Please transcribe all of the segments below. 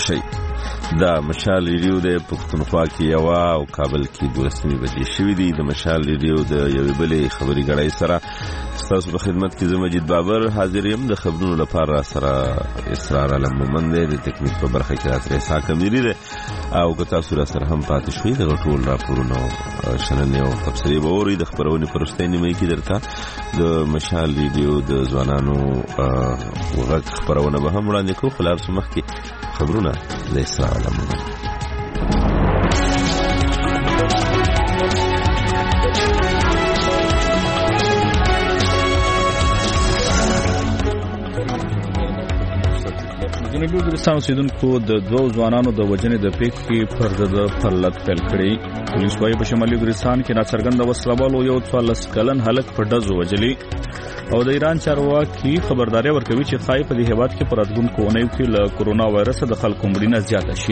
شي. دا مشال ریډیو د پښتونخوا کې یوا او کابل کې 12 بجې شوې دي. د مشال ریډیو د یوې بلې خبري غړای سره تاسو په خدمت کې زه مجید بابر حاضر یم. د خبرونو لپاره سره اسرار علم مومند د ټیکنیک په برخه کې راځي ساکه میری ده او که تاسو را سره هم پاتې شئ د ټول راپورونو شننې او تفسیري به اورئ. د خبرونې پرسته نیمه کې درته د مشال ریډیو د ځوانانو وغږ خبرونه به هم وړاندې کوو. خلار سمخ کې خبرونه د اسرار علم مومند. جنوبي وزیرستان اوسیدونکو د دوه ځوانانو د وژنې د پیښې پر ضد پرلط پیل کړی. پولیس وايي په شمالي وزیرستان کې ناڅرګنده وسلوالو یو 14 کلن هلک په ډزو وژلی او د ایران چارواکي خبرداري ورکوي چې خای په دې هیواد کې پر راتلونکو اونیو کې له کورونا وایرس د خلکو مړینه زیاته شي.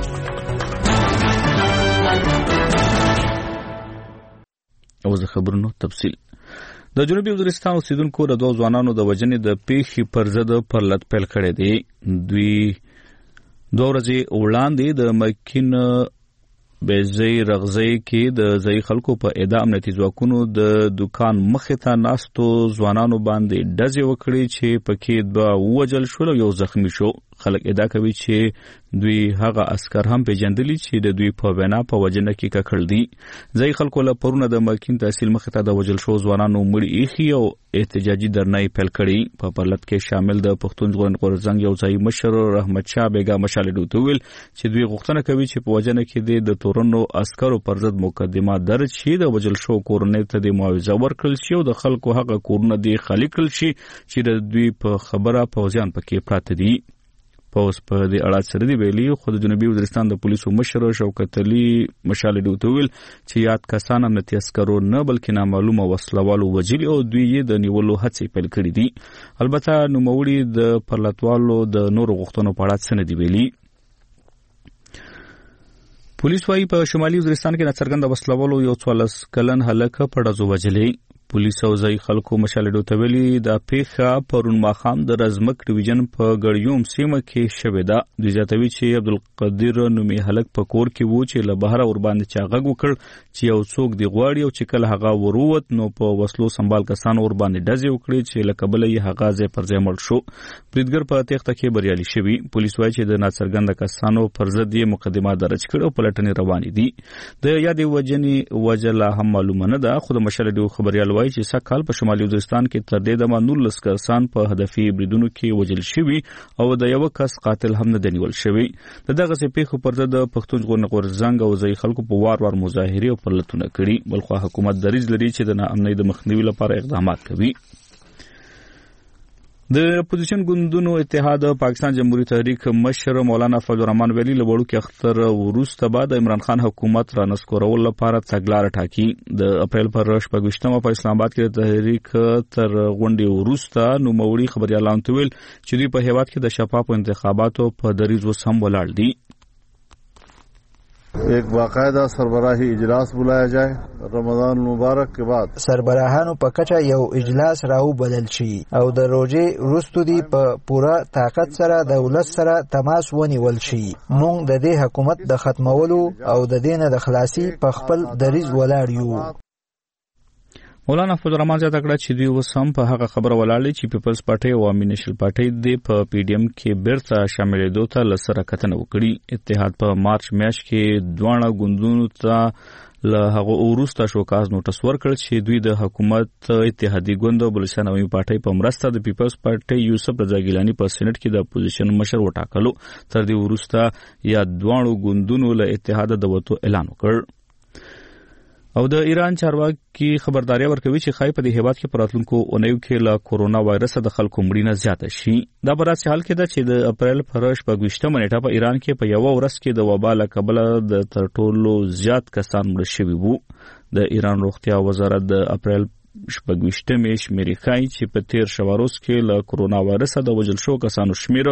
او زه خبرونو تفصیل. د جنوبي وزیرستان اوسیدونکو د دوه ځوانانو د وژنې د پیښې پر ضد پرلط پیل کړی دی. دوی 2 ورځې وړاندې د مکین بیزی رغزی کې د ځای خلکو په اعدام امنیتي ځواکونو د دکان مخې ته ناستو ځوانانو باندې ډزې وکړې چې پکې 2 ووژل شول او 1 زخمی شو. خلک ادعا کوي چې دوی هغه عسكر هم پیژندلي چې د دوی په وینا په وجنه کې ککړ دي. ځای خلکو له پرونه د مکین تحصیل مخې ته د وژل شو ځوانانو مړي ایخي او احتجاجي درنای پیل کړي. په پرلط کې شامل د پښتون ژغورنې غورځنګ یو ځای مشر رحمت شاه بیګا مشال دوتویل چې دوی غوښتنه کوي چې په وجنه کې د تورنو عسکرو پر ضد مقدمه درج شي، د وژل شو کورنۍ ته د معاوضه ورکړل شي او د خلکو هغه کورونه دي خالی کړل شي چې د دوی په خبره پوځیان پکې پراته دي. پوز په دې اړه سره دی ویلي خو د جنوبي وزیرستان د پولیسو مشر شوکت علي مشال دوتویل چې یاد کسان امنیتي عسکرو نه بلکې نامعلومه وسلوالو وژلي او دوی یې د نیولو هڅې پیل کړې دي. البته نوموړي د پرلطوالو د نورو غوښتنو په اړه څه نه دی ویلي. پولیس وايي په شمالي وزیرستان کې ناڅرګنده وسلوالو یو 14 کلن هلک په ډزو وژلی. پولیس او ځای خلکو مشال دوتویلی د پیښه پرون ماښام د رزمک ډیویژن په ګړیوم سیمه کې شوې ده. دوی زیاتوي چې عبدالقدیر نومي هلک په کور کې و چې له بهره ور باندې چا غږ وکړ چې یو څوک دی غواړي او چې کله هغه وروت نو په وسلو سنبال کسان ور باندې ډزې وکړي چې له کبله یې هغه ځای پر ځای مړ شو. بریدګر په تېښته کې بریالي شوي. پولیس وايي چې د ناڅرګنده کسانو پر ضد یې مقدمه درج کړې او پلټنې روانې دي. د یادې وژنې وجه لا هم معلومه نه ده خو د مشال ډیو خبريال وايي چې سکهال په شمالي وزیرستان کې تر دې دمه 19 کسان په هدفي بریدونو کې وژل شوي او د یو کس قاتل هم نه دی نیول شوی. دغه پیښو پر ضد د پښتون ژغورنې غورځنګ او ځای خلکو په وار مظاهرې او پرلطونه کړي. بلخو حکومت دریځ لري چې د ناامنۍ د مخنیوي لپاره اقدامات کوي. د اپوزیشن ګوندونو اتحاد پاکستان جمهوریت تحریک مشر مولانا فضل الرحمن ویلي له وړوکي اختر وروسته بعد عمران خان حکومت را نسکورول لپاره تګلارې ټاکي. د اپریل پر 28مه په اسلام آباد کې د تحریک تر غونډې وروسته نوموړي خبريالان ویل چې دوی په هیواد کې د شفافو انتخاباتو په دریځ وسم ولاړ دي. एक बाकायदा सरबराही इजलास बुलाया जाए रमजान मुबारक के बाद सरबराहानो په کچه یو اجلاس راو بدل شي او د روزې وروسته دی په پوره طاقت سره د ولس سره تماس ونیول شي. موږ د دې حکومت د ختمولو او د دینه د خلاصي په خپل دریځ ولاړ یو. مولانا فضل الرحمن زیاته کړه چې دوی اوس هم په هغه خبره ولاړ چې پیپلز پارټي او عوامي نېشنل پارټي د په پی ډی ایم کې بیرته شاملېدو ته لسره کتنه وکړي. اتحاد په مارچ میاشت کې دوه ګوندونو ته له هغه وروسته شوکاز نوټس ورکړ چې دوی د حکومت اتحادي ګوند او بلوچستان عوامي پارټي په مرسته د پیپلز پارټي یوسف رضا ګیلانی په سېنات کې د اپوزیشن مشر وټاکلو. تر دې وروسته یا دوه ګوندونو له اتحاد د وټو اعلان وکړ. او د ایران چارواکي خبرداري ورکوي چې خای په دې هیواد کې پراتلونکو اونیو کې له کورونا وایرس د خلکو مړینه زیاته شي. دا په داسې حال کې ده چې د اپریل پر 28مه نیټه په ایران کې په یو ورځ کې د وبا له کبله د تر ټولو زیات کسان مړ شوي وو. د ایران روغتیا وزارت د اپریل 28مې شمیرې ښایي چې په تیر شواروز کې له کورونا وایرس د وژل شو کسانو شمیر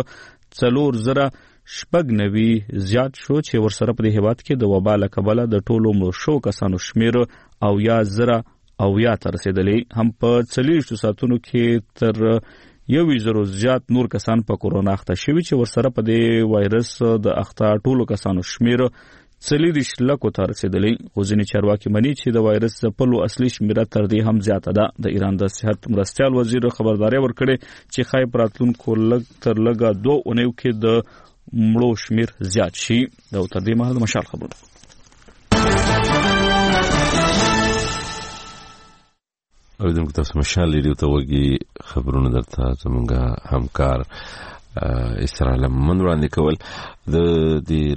4,096 زیات شو چې ورسره په دې هیواد کې د وبا له کبله د ټولو مړ شو کسانو شمیر 90,000 ته رسیدلی. هم په 40 ساعتونو کې تر 1,000 زیات نور کسان په کورونا اخته شوي چې ورسره په دې وایرس د اخته ټولو کسانو شمیر 40 لکو ته رسیدلی. خو ځینې چارواکي مني چې د وایرس ځپلو اصلي شمیره تر دې هم زیاته ده. د ایران د صحت مرستیال وزیر خبرداری ورکړې چې ښایي په راتلونکو لږ تر لږه 2 اونیو کې د مړو شمیر زیات شي. دا تر دې مهال د مشال خبرونه. اوریدونکو تاسو مشال ریډیو ته وګورئ. خبرونه درته زموږ همکار اسرائیل من وړاندې کول. د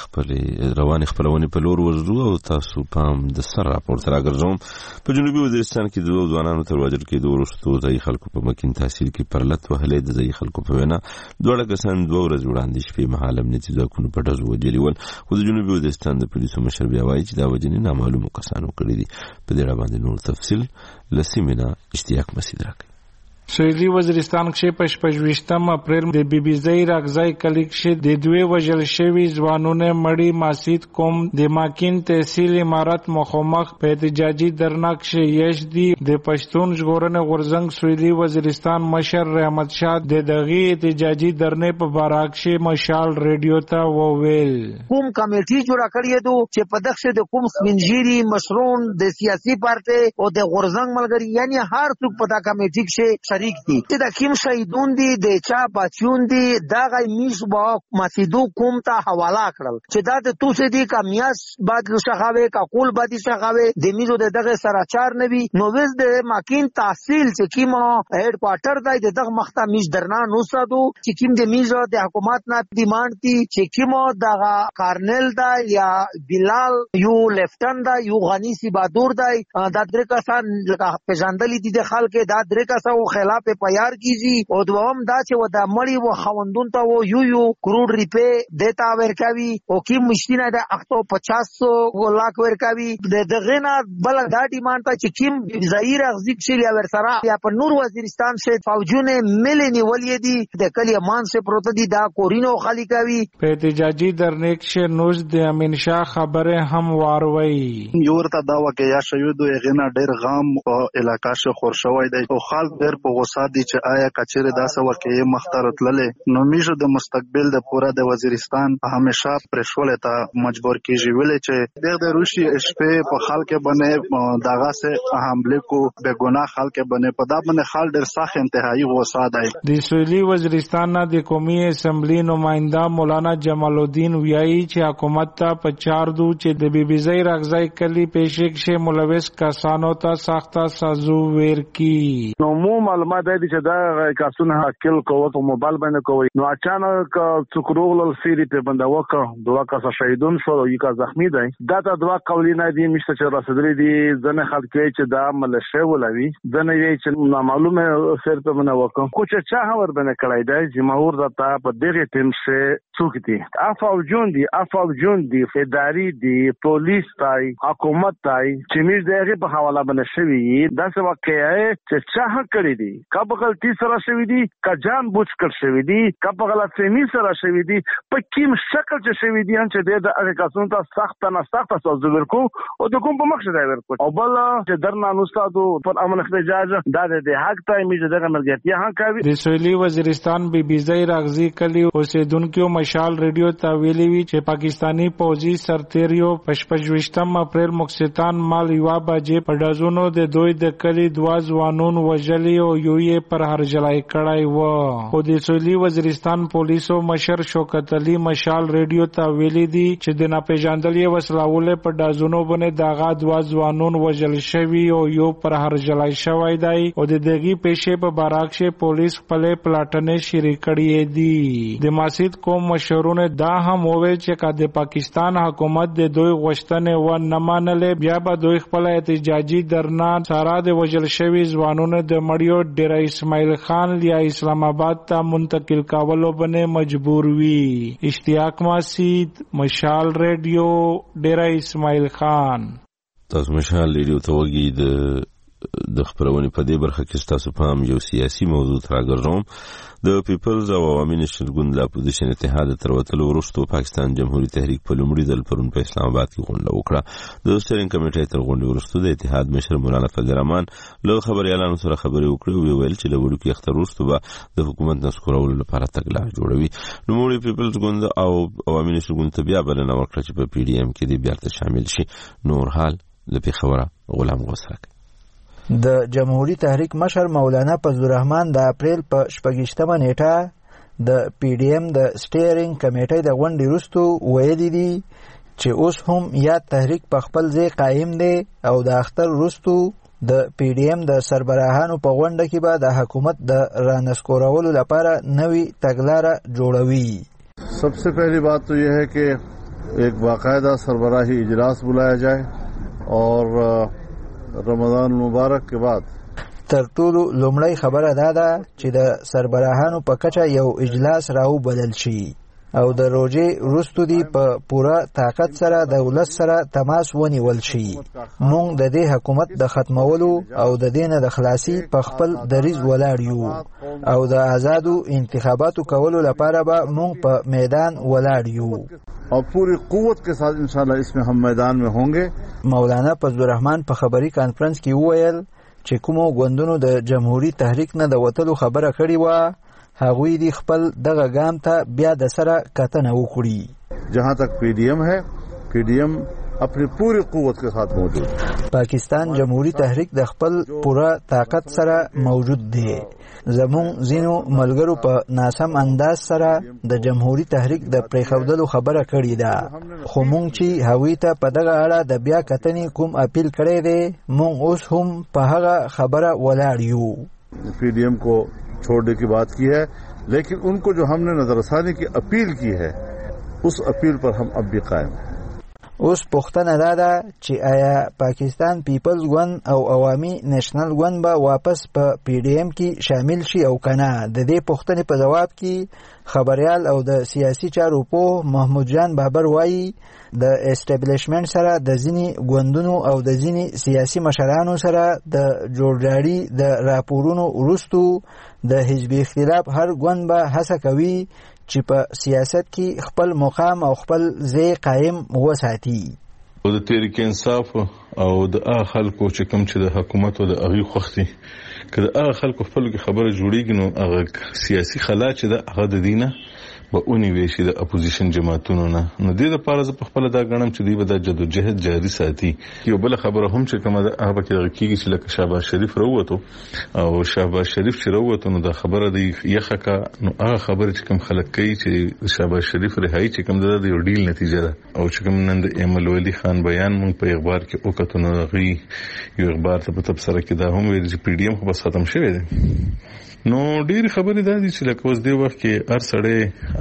رواني خپلونې په لور ورځو او تاسو پام د سر راپورته راګرځوم. په جنوبي وزیرستان کې د ځوانانو تر واجر کېدو وروسته ځایي خلکو په مکین تحصیل کې پرلت وهلې. د ځایي خلکو په وینا 2 کسان 2 ورځې وړاندې شپې مهال امنیتي ځواکونو په ډزو وجلي ول. خو د جنوبي وزیرستان د پولیسو مشر بیا وایي چې دا وجنې نامعلومو کسانو کړي دي. په دې اړه باندې نور تفصیل لسیمنا اشتیاق مسعود راکړي. سویلي وزیرستان کې په 28 اپریل د بیبیزای راغزای کلی کې د 2 وژل شوي ځوانونه مړی ماسید کوم د ماکین تحصیل امارت مخامخ په احتجاجي درنه کې یش دی. د پښتون ژغورنې غورځنګ سویلي وزیرستان مشر رحمت شاه د دغه احتجاجي درنه په باره کې مشال ریډیو ته وویل کوم کمیټي جوړه کړې ده چې په دغه د کوم سپینجيري مشرون د سیاسي پارټي او د غورځنګ ملګری یعنی هر څوک په دا کمیټي کې شریک دي. چې د کوم شهیدون دي د چا بچون دي دا غي میش با مسیدو کوم ته حواله کړل چې دا د توسه دي کامیاس بعد لشخاوي کا کول بعد شخاوي د میزو دغه سراچار نبی نو وز د ماکین تحصیل چې کیمو هډ کوارټر دی دغه مخته میش درنا نو سادو چې کیم د میزو د حکومت نه ډیماند دي چې کیمو دغه کارنل دا یا بلال یو لیفټن دا یو غنی سی بادور دی دا درې کسان لکه پېژندل دي د خلک دا درې کسان خلاف پیار کیږي او دوام دا چې و د مړی و خوندون ته و یو کروڑ روپے دیتا ورکاوي او کی مشتینه د 850 लाख ورکاوي دغه نه بل دا ډیماند ته چې کیم ظاهر اغزیک شي یا ورسره یا په نور وزیرستان شه فوجونه ملي ولې دي د کلی امان سے پروت دي دا کورینو خالی کوي. په احتجاجي درنه کې نوز د امین شاه خبره هم واروي یو ورته دا واقعیا شوی دوی غنا ډیر غام او علاقې شه خورشوي دی او خلک ډیر په غوسه دي چې آیا کچېره داسه واقعي مختارت للې نو میژه د مستقبل د پورا د وزیرستان همیشه پرشول ته مجبور کیږي ولې چې د روسي شپې په خلک باندې دغه سه حمله کو به ګناه خلک باندې په دا باندې خال ډیر سخت انتهایی غوسه دی. د سویلي وزیرستان نه د قومي اسمبلی نمائنده مولانا جمال الدین ویایي چې حکومت ته په 4 دو چې د بیبیزای راغزای کلی پېښې کې ملوث کسانو ته سخته سزا ورکړي. نو مو معلومات دي چې دا کاسونه حاکل کوو په موبایل باندې کوي نو اچانک څوکروغل سری په باندې وکړه 2 کس شهیدون شو او یو زخمی دي. دا ته 2 قولینه دي مشته چې رسیدلې دي ځنه خلک چې دا ملشه ولوي ځنه یې چې معلومه سر په باندې وکړه خو چې چا هور باندې کړای دی جمهور دتا په دغه ټیم شه څوک دي افاوجون دي اداري دي پولیس تای حکومت تای چې موږ دغه په حواله باندې شوی دا څه واقعي چې چا کړی دي کا په غلطي سره شوی دي کا جان بوج کړ شوی دي کا په غلط فهمي سره شوی دي په کوم شکل چې شوی دي چې د هغه کسونو ته سخت سزا ورکو او د کوم په مخ ځای ورکو او بل چې درنا نوستادو پر امن احتجاج دا د حق ته میږي دغه ملګرتیا هم کوي. د سویلي وزیرستان بیبیزای راغزي کلی اوسیدونکو مشال ریډیو ته ویلي وی چې پاکستانی پوځي سرتیریو په 28 اپریل مکستان مال یوا باجې په ډازونو د دوی د کلی 2 ځوانون وژلي او یو یې پر هرجلای کړای و. خو د سویلي وزیرستان پولیسو مشر شوکت علي مشال ریډیو ته ویلي دي چې د ناپېژندلې وسلاولې په ډازونو باندې داغه 2 ځوانون وژل شوي او یو پر هرجلای شوی دی او د دغه پیښې په باراکشه پولیس خپل پلاټنې شریک کړي دي. د ماسید کوم مشرونه دا هم وویل چې د پاکستان حکومت د دوی غوښتنې و نه منلې بیا به دوی خپل احتجاجي درنا سارا د وژل شوي ځوانونو د مړیو ډیر اسماعیل خان یا اسلام آباد ته منتقل کولو باندې مجبور وي. اشتیاق مسعود مشال ریډیو ډیر اسماعیل خان. تاسو مشال ریډیو ته وګورئ. د د خبرونې په دې برخه کې تاسو پام یو سیاسي موضوع راګرځوم. د پیپلز او عوامي نېشنل ګوند له اپوزیشن اتحاد تر وتلو وروسته پاکستان جمهوریت تحریک په لومړي ځل پرون په اسلام آباد کې غونډه وکړه. د سټیرینګ کمیټې تر غونډې وروسته د اتحاد مشر مولانا فضل الرحمن له خبريالانو سره خبرې وکړې او ویل چې له وړوکي اختر وروسته به د حکومت نسکورولو لپاره تګلاره جوړوي. نوموړي پیپلز ګوند او عوامي نېشنل ګوند ته بیا بلنه ورکړه چې په پی ډي ایم کې دې بیرته شامل شي. نور حال له پیښوره غلام غوسرک. د جمهوریت تحریک مشر مولانا فضل الرحمن د اپریل په 28مه نیټه د پی ډي ایم د سټیرینګ کمیټې د غونډې وروسته ویلي دي چې اوس هم یاد تحریک په خپل ځای قایم دی او د اختر وروسته د پی ډي ایم د سربراهانو په غونډه کې به د حکومت د رانسکورولو لپاره نوې تګلاره جوړوي. सबसे पहली बात तो यह है कि एक बाकायदा सरबराही इजलास बुलाया जाए और रमजान मुबारक के बाद تر ټولو لومړی خبره دا ده چې د سربراهانو په کچه یو اجلاس راوبلل شي او د روژې وروسته دی په پوره طاقت سره د ولس سره تماس ونیول شي. موږ د دې حکومت د ختمولو او د دې نه د خلاصي په خپل دریځ ولاړ یو او د آزادو انتخاباتو کولو لپاره به موږ په میدان ولاړ یو और पूरी قوت के साथ इंशाल्लाह इसमें हम मैदान में होंगे. مولانا فضل الرحمن په خبري کانفرنس کې وویل چې کومو ګوندونو د جمهوریت تحریک نه د وتلو خبره کړې و هغوی دی خپل دغه ګام ته بیا د سره کتنه وکړي. जहां तक पीडीएम है पीडीएम अपनी पूरी قوت के साथ موجود. پاکستان جمهوریت تحریک د خپل پوره طاقت سره موجود دی. زمون زینو ملګرو په ناسم انداز سره د جمهوریت تحریک د پریښودلو خبره کړې ده خو مونږ چې هغوی ته په دغه اړه د بیا کتنې کوم اپیل کړی دی مونږ اوس هم په هغه خبره ولاړ یو. पीडीएम को छोड़ने की बात की है लेकिन उनको जो हमने नजरसानी की अपील की है उस अपील पर हम अब भी कायम हैं. اوس پوښتنه دا ده چې آیا پاکستان پیپلز ګوند او عوامي نېشنل ګوند به واپس په پی ډي ایم کې شامل شي او کنه. د دې پوښتنې په جواب کې خبريال او د سیاسي چارو پوه محمود جان بابر وایي د اسټابلیشمنت سره د ځینی ګوندونو او د ځینی سیاسي مشرانو سره د جوړجاړي د راپورونو وروسته د حزب اختلاف هر ګوند به هڅه کوي چې په سیاست کې خپل مقام او خپل ځای قائم وساتي. او د تحریک انصاف او د خلکو چې کوم چې د حکومت او د اغي خوختي کله هغه خلکو خپل خبره جوړیږي نو هغه سیاسي خلا چې د هغه د دینه به اونې ویشي د اپوزیشن جماعتونو نه نو د دې لپاره زه په خپل دا غنم چې دوی به د جدوجہد جاری ساتي. یو بل خبره هم چې کومه هغه کې کېږي چې لکه شهباز شریف راووتو او شهباز شریف چې راووتو نو دا خبره دی یخه کا نو هغه خبره چې کوم خلک کوي چې شهباز شریف رهایی چې کوم د یو ډیل نتیجه ده او چې کوم نن د ایمل ولی خان بیان مونږ په اخبار کې وکړو نو غي یو اخبار ته په تبصره کې دا هم ویل چې پی ډي ایم خو بس ختم شوی دی. نو ډیر خبرې دا دي چې لکه اوس دی وخت کې هر سړی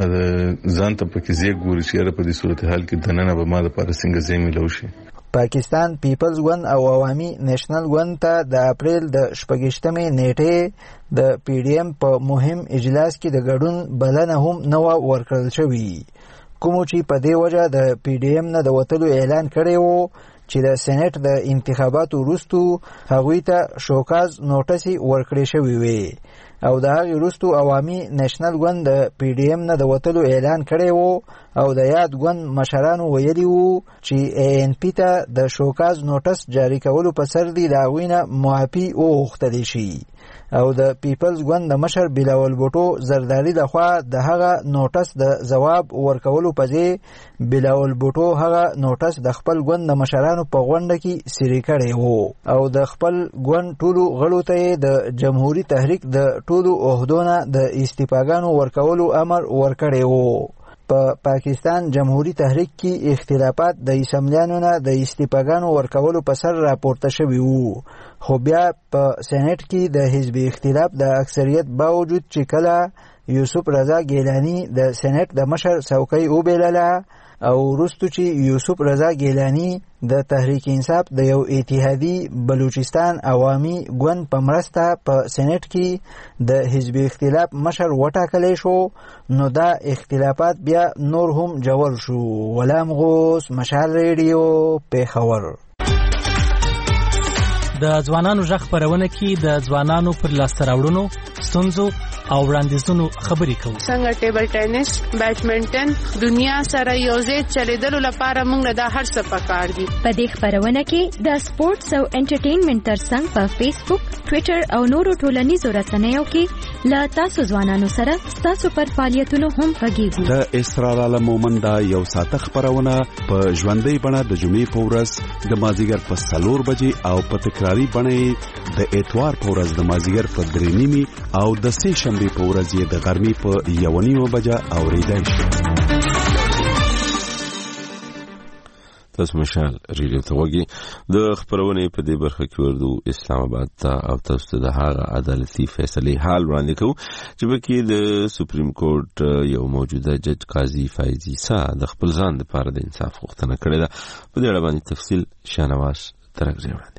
ځان ته پکې زیږ ګوري چې په دې صورتحال کې دننه به ما د پاره څنګه ځای ملو شي. پاکستان پیپلز ګوند او عوامي نېشنل ګوند ته د اپریل د 28مې نیټې د پی ډي ایم په مهم اجلاس کې د ګډون بلنه هم نو ورکړل شوې کوم چې په دې وجه د پی ډي ایم نه د وتلو اعلان کړی وو چې د سېنات د انتخاباتو وروسته هغوی ته شوکاز نوټس ورکړی شوی وي او د هغې وروسته عوامي نېشنل ګوند د پی ډي ایم نه د وتلو اعلان کړی وو او د یاد ګوند مشرانو ویلي وو چې ای ان پی ته د شوکاز نوټس جاری کولو په سر دی د هغوی نه معافي وغوښتلی شي او د پیپلز ګوند د مشر بلاول بوټو زرداری لخوا د هغه نوټس د جواب ورکولو په ځای بلاول بوټو هغه نوټس د خپل ګوند د مشرانو په غونډه کې سری کړی وو او د خپل ګوند ټولو غړو ته د جمهوریت تحریک د ټولو عہدونو د استعفاګانو ورکولو امر ورکړی وو. په پاکستان جمهوریت تحریک کې اختلافات د اسمبلیانو نه د استعفاګانو ورکولو په سر راپورته شوي وو خو بیا په سېنات کې د حزب اختلاف د اکثریت باوجود چې کله یوسف رضا ګیلانی د سېنات د مشر څوکۍ وبلله او وروسته چې یوسف رضا ګیلانی د تحریک انصاف د یو اتحادی بلوچستان عوامي ګوند په مرسته په سېنات کې د حزب اختلاف مشر وټاکلی شو نو دا اختلافات بیا نور هم جوړ شو. غلام غوث، مشال ریډیو، پیښور. د ځوانانو ژغ خپرونه کې د ځوانانو پر لاسته راوړنو، ستونزو او وړاندیزونو خبرې کوو. څنګه ټیبل ټینس، بیډمنټن دنیا سره یوځای چلیدلو لپاره موږ د هر څه پکار دي. په دې خپرونه کې د سپورتس او انټرټینمنټ ترڅنګ په فیسبوک، ټویټر او نورو ټولنیزو رسنیو کې له تاسو ځوانانو سره ستاسو پر فعالیتونو هم غږیږو. د اسرار عالم مومند یو ساعته خپرونه په ژوندۍ بڼه د جمعې په ورځ د مازیګر په 4 بجې او په تکراری بڼه د اتوار په ورځ د مازیګر په 3:30 او د سه شنبه په ورځ یې د غرمې په 1:30 بجې اوریدای شي. تاسو مشال ریډیو ته وګورئ. د خبرونه په دې برخه کې ورته اسلام آباد ته او تاسو د هغه عدالتي فیصله حال وړاندې کوو چې بلکې د سپریم کورټ یو موجوده جج قاضي فایز عیسی د خپل ځان لپاره د انصاف غوښتنه کړې ده. په دې اړه باندې تفصیل شانواز ترغزي وړاندې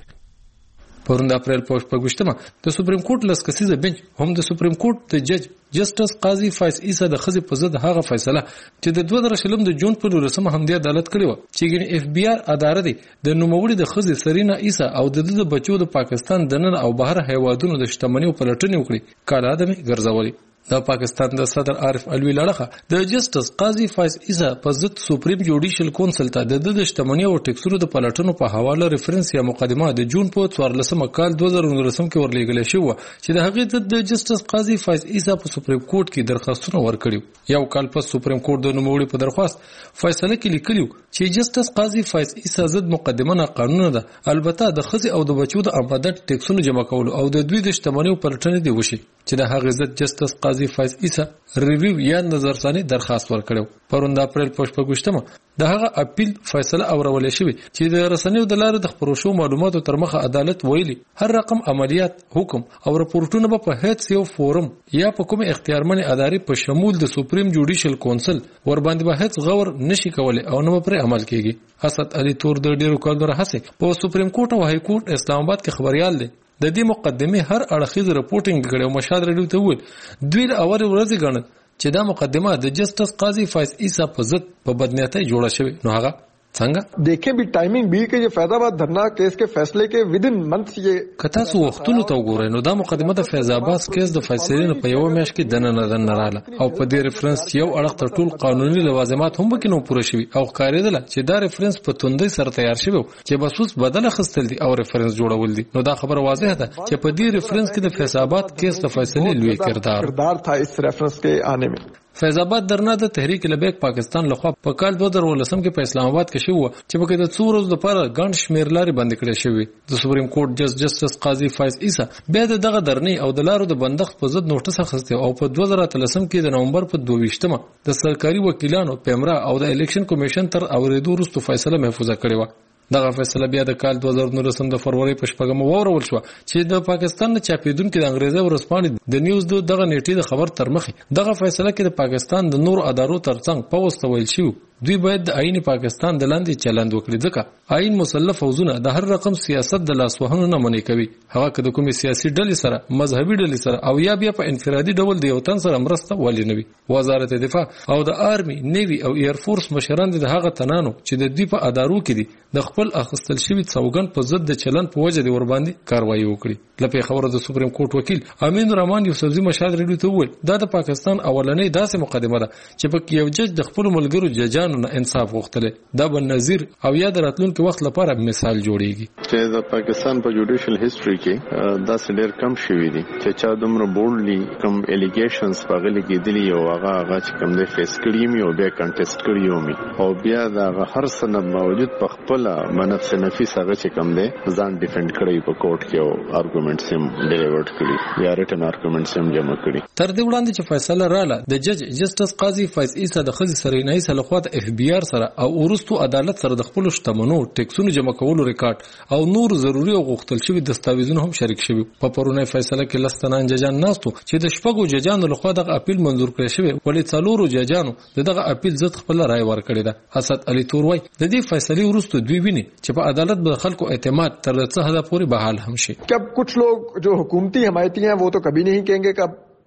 پرون د اپریل په 28مه د سپریم کورټ لسکسیزه بنچ هم د سپریم کورټ د جج جسټس قاضي فایز عیسی د خزي په ضد هغه فیصله چې د 2000 د جون په 19 هم د عدالت کړی و چې ګڼ اف بی آر اداره دي د نوموړي د خزي سرینا عیسی او د بچو د پاکستان د نن او بهر هیوادونو د شتمنیو په لټنې وکړي کاله ادمي ګرځولي. د پاکستان د صدر عارف علوي لړخه د جسټس قاضي فایز عیسی په ضد سپریم جوډیشل کونسل ته د شتمنیو او ټیکسونو د پلټنو په حواله ریفرنس یا مقدمه د جون په 14 کال 2019 کې ورلېږل شو چې د هغې د جسټس قاضي فایز عیسی په سپریم کورټ کې درخواستونه ورکړي. یو کال پس سپریم کورټ د نوموړي په درخواست فیصله کې لیکلی چې جسټس قاضي فایز عیسی ضد مقدمه نه قانوني ده، البته د خزي او د بچو د امداد ټیکسونو جمع کول او د دوی د شتمنیو پلټنې دی وشي چې د هغې ضد جسټس قاضي فایز عیسی ریویو یا نظرثاني درخواست ورکړو. پرون د اپریل په 28مه د هغه اپیل فیصله اورولې شوې چې د رسنیو د لارې د خبرو شو معلوماتو تر مخه عدالت ویلي هر رقم عملیات، حکم او راپورټونه په هیڅ یو فورم یا په کوم اختیارمن ادارې په شمول د سپریم جوډیشل کونسل ور باندې به هیڅ غور نشي کولای او نه پر عمل کیږي. اسد علي تور د ډیرو کالو راهسه په سپریم کورټ او های کورټ اسلام آباد کې خبريال دي. د دې مقدمه هر اړخیز رپورټینګ کړي او مشاهده ریډیو ته ویل دوی له اول ورځې غنل چې دا مقدمه د جسټس قاضي فایز عیسی په ضد په بدنیتۍ جوړه شوې. نو هغه څنګه دیکھیں بھی ټایمینګ بھی کې فیض آباد دھرنا کیس کې فیصله کې ودن منث یہ کته سو وختونو ته وګورئ نو دا مقدمه د فیض آباد کیس د فیصلې په یو میاشت کې دنه رااله او په دې ریفرنس یو اړخ تر ټول قانوني لوازمات هم بکینو پوره شوي او ښکارېدل چې دا ریفرنس په توندۍ سره تیار شوی چې بسوس بدل خستل دي او ریفرنس جوړول دي. نو دا خبره واضحه ده چې په دې ریفرنس کې د فیض آباد کیس د فیصلې لوی کردار تھا اس ریفرنس کې آنے میں. فیض آباد درنا د تحریک لبیک پاکستان لخوا په کال 2019 کې په اسلام آباد کې شو چې په کې د څو ورځې لپاره ګڼ شمېر لارې بند کړې شوې. د سپریم کورټ جسټس قاضي فایز عیسی بیا دغه درنې او د لارو د بندښت په ضد نوټس اخیسته او په 2013 کې د نومبر په 22مه د سرکاري وکیلانو پیمرا او د الیکشن کمیشن تر اوریدو وروسته فیصله محفوظه کړې و. دغه فیصله بیا د کال 2019 د فروری په 8مه وورول شو چې د پاکستان چاپیدونکو د انګریزي ورسپانې د نیوز دغه نیټې د خبر تر مخې دغه فیصله کې د پاکستان د نور ادارو ترڅنګ پوسټ ویل شو دوی باید د آئین پاکستان د لاندې چلند وکړي ځکه آئین مسلح فوزونه د هر رقم سیاست د لاسوهنو نه منې کوي هغه که د کومې سیاسي ډلې سره مذهبي ډلې سره او یا بیا په انفرادي ډول د یو تن سره مرسته ولې نه وي. وزارت دفاع او د آرمي نیوي او ایر فورس مشران د هغه تنانو چې د دوی په ادارو کې دي د خپل اخیستل شوی سوګند په ضد د چلند په وجه د ور باندې کاروایی وکړي. لکه خبره د سپریم کورټ وکیل امین رحمان یوسفزي مشال ریډیو ته وویل دا د پاکستان اولنۍ داسې مقدمه ده چې په یو جج د خپل ملګرو ججانو نه انصاف غوښتل دا بل نظیر او یا د راتلونکي وخت لپاره مثال جوړیږي چې د پاکستان په جوډیشل هیستوري کې دا ډېر کم شوی دي چې چا دومره بولډلی کم الیګیشنز په غلي کېدلی او هغه چې کم دی فیس کړی او بیا کنټیسټ کړی او بیا دا هر سند موجود په خپل منف نفیس هغه چې کم دی ځان ډیفند کړی په کورټ کې او ارګومنټس هم ډیلیورډ کړي یا ریټن ارګومنټس هم جمع کړي. تر دې وړاندې چې فیصله رااله د جج جسټس قاضي فایز عیسی د خزي سرینای سره خوا د اف بی آر سره او ورستو عدالت سره د خپل شتمنو ټیکسونو جمع کولو ریکارډ او نور ضروري او غوښتل شوی دستاویزونه هم شریک شوی. په پرونی فیصله کې لستنان ججان ناستو چې د شپږو ججانو لخوا د اپیل منظور کړی شوی ولې څلورو ججانو دغه اپیل ضد خپل رائے ورکړی ده. اسد علي تور وای د دې فیصلې ورستو دوی ویني چې په عدالت به خلکو اعتماد تر څه حد پورې بحال هم شي. کب کچھ لوگ جو حکومتی حمایتی ہیں وہ تو کبھی نہیں کہیں گے کہ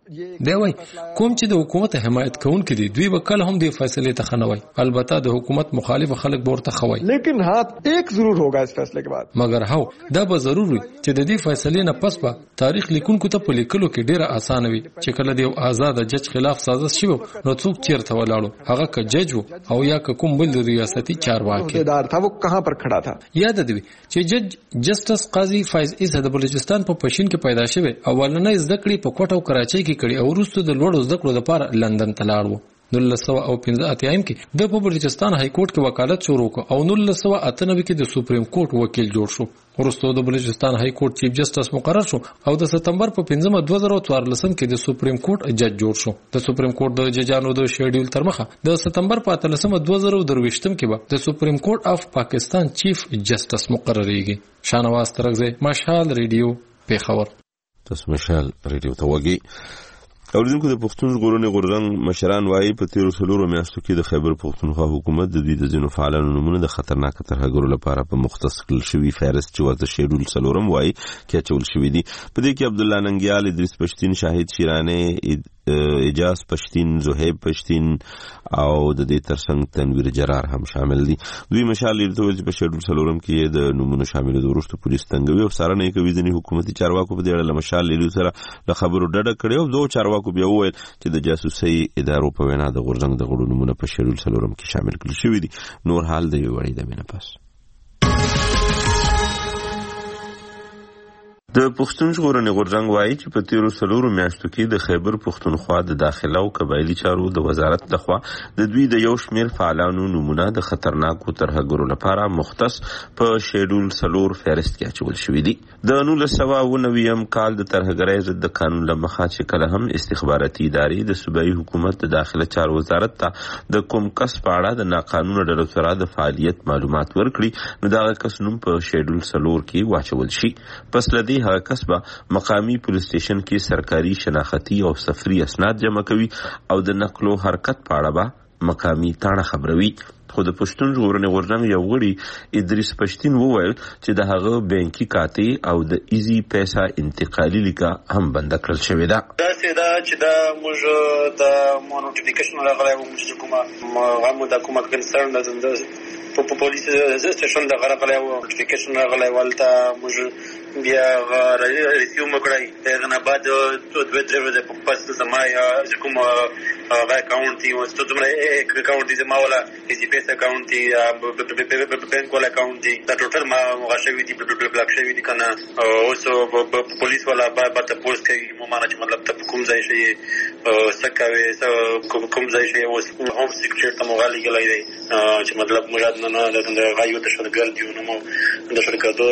دی وای کوم چې د حکومت حمایت کوونکي دي دوی به کله هم د فیصلې ته خنوي البته د حکومت مخالف خلک ورته خوي لیکن हाथ एक जरूर होगा इस फैसले के बाद مگر هو دا به ضرور وي چې د دې فیصلې نه پس به تاریخ لیکونکو ته په لیکلو کې ډیره اسانه وي چې کله د آزاد جج خلاف سازش شي نو څوک چیرته ولاړو هغه که جج او یا که کوم بل ریاستي چارواکي था वो कहां पर खड़ा था یاد دی چې جج جسټس قاضي فایز عیسی د بلوچستان په پښین کې پیدا شوی اولنې زده کړې په کوټه او کراچۍ کې کړې او وروسته د لوړو زده کړو لپاره لندن ته لاړ و 1915 کې د بلوچستان های کورټ کې وکالت شروع کړ او 1998 کې د سپریم کورټ وکیل جوړ شو ورسته د بلوچستان های کورټ چیف جسټس مقرر شو او د سپتمبر په 15 2014 کې د سپریم کورټ جج جوړ شو د سپریم کورټ د ججانو د شیډول تر مخه د سپتمبر په 13 2023 کې به د سپریم کورټ اف پاکستان چیف جسټس مقرریږي شانواز ترغزه مشال ریډیو پیښور تاسو مشال ریډیو ته وګي اوریدونکو د پښتون ژغورنې غورځنګ مشران وایي په تیرو څلورو میاشتو کې د خیبر پښتونخوا حکومت د دې د ځینو فعالانو نومونه د خطرناک ترهګرو لپاره په مختص کړل شوي فهرست چې ورته شیډول څلورم وایي کې اچول شوي دي په دې کې عبدالله ننګیال ادریس پشتین شاهد شیرانه اجاز پشتین زهیب پشتین او د دې ترڅنګ تنویر جرار هم شامل دي دوی مشال لري چې په شیډول څلورم کې د نومونو شامل دي ورسته پولیس تنګوي او سره نه کوي ځینې حکومتي چارواکو په دې اړه مشال لري سره د خبرو ډډه کړي او دوه چارواکو بیا وویل چې د جاسوسي ادارو په وینا د غورځنګ د غړو نومونه په شیډول څلورم کې شامل کړل شوي دي نور حال د یو وړي د مینه پاس د پښتون ژغورنې غورځنګ وایي چې په تیرو څلورو میاشتو کې د خیبر پښتونخوا د داخله او قبایلي چارو د وزارت لخوا د دوی د یو شمېر فعالانو نومونه د خطرناکو ترهګرو لپاره مختص په شیډول څلور فهرست کې اچول شوي دي د 1999 کال د ترهګرۍ ضد د قانون له مخه چې کله هم استخباراتي ادارې د صوبایي حکومت د داخله چارو وزارت ته د کوم کس په اړه د ناقانونه ډلو سره د فعالیت معلومات ورکړي نو دغه کس نوم په شیډول څلور کې واچول شي پس له دې هغه کس به مقامی پولیس سټیشن کې سرکاري شناختی او سفري اسناد جمع کوي او د نقل او حرکت په اړه به مقامی تاړه خبروي خو د پښتون ژغورنې غورځنګ یو غړي ادریس پشتین وویل چې د هغه بانکي کاتی او د ایزي پیسې انتقالي لیکه هم بند کړل شوې ده دا چې دا موږ د نوټیفیکیشن راغلی و چې کومه د کومه کنسرن د په پولیس سټیشن د راغلی و نوټیفیکیشن راغلی ولته موږ بیا ریسیو مکړای دغه بعد دوه درې د پاس زما یا کوم اکاونټ دی او ستاسو مې اکاونټ دی زما ولا ایزي پیسې اکاونټ دی بانک ولا اکاونټ دی دا ټوټل ما غشوي دي بلاک شوی دي کنه او پولیس ولا بعد پوسټ کوي مو مانه چې مطلب ته کوم ځای شي سکاوي کوم ځای شي او هوم سیکریټ ته مغالي کولای دی چې مطلب مراد نه د غایو ته شګل دی نو د شرکتو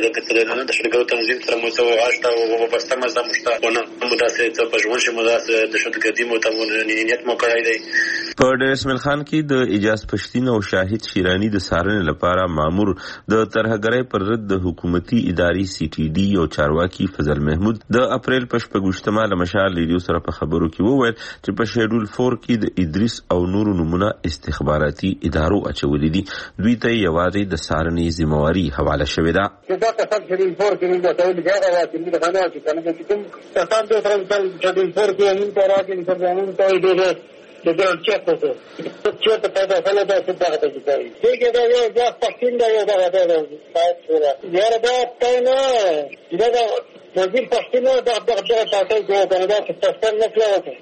د شرکتو تنظیم سره مو څو غاشته او بسته مزه مشته ونه مداسه ته پښون شي مداسه د شرکتي مو ته نیت مو کړی دی په ډیر اسماعیل خان کې د اجاز پشتین او شاهد شیرانی د سارنې لپاره مامور د ترهګرۍ پر ضد د حکومتي ادارې سی ټي ډي او چارواکي فضل محمود د اپریل په 15 له مشال ریډیو سره په خبرو کې وویل چې په شیډول 4 کې د ادریس او نور نمونه استخباراتي ادارو اچولې دي دوی ته یوازې د سارنې ذمہواری حواله شوې ده دا تاسو شیډول 4 کې د ټول ځای راځي د غنا چې څنګه چې کوم تاسو د شیډول 4 کې هم راځي چې ځانونه ته ډېر د ګرځ چاته چې ته پیدا کړل دا څه ته کوي چې دا یو ځا پښتون دا یو دا یاره دا ته نه دا وزیر پښتون دا ټاټل کوي دا چې تاسو نه کړو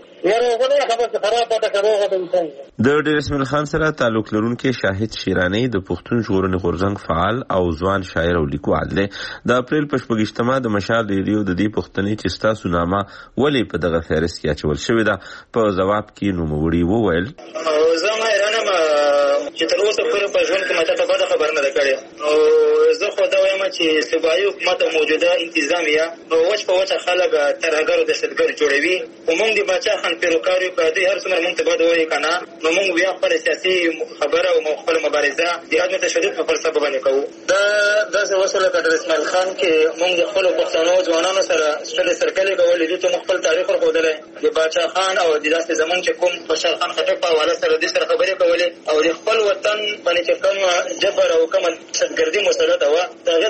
د ډیر اسماعیل خان سره تعلق لرونکي شاهد شیرانی د پښتون ژغورنې غورځنګ فعال او ځوان شاعر او لیکوال دی د اپریل په 15 د مشال ریډیو د دې پښتني چې ستاسو نامه ولې په دغه فهرست کې اچول شوې ده په جواب کې نوموړي وویل زه ما ایرانم چې تر اوسه پورې په ژوند کې ماته ته بده خبر نه کړې او زه خو دا وایم چې صوبایي حکومت موجوده انتظامیه نو وچ په وچه خلک ترهګر او دهشتګر جوړوي او موږ د باچا خان پیروکار یو په دې هر څومره موږ ته بده وایي کنه نو موږ بیا خپل سیاسي خبره او خپل مبارزه د عدم تشدد په فلسفه باندې کوو دا څه وسله کډر اسماعیل خان کې موږ د خپل پښتنو ځوانانو سره ستل سرکلي کولې دي ته خپل تاریخ ورغودلې د باچا خان او د داسې زمون چې کوم بشار خان خټک په حواله سره د سره خبرې کولې او د خپل وطن باندې چې کوم جبر او کوم شتګردي مسله دا و دغه لپاره موږ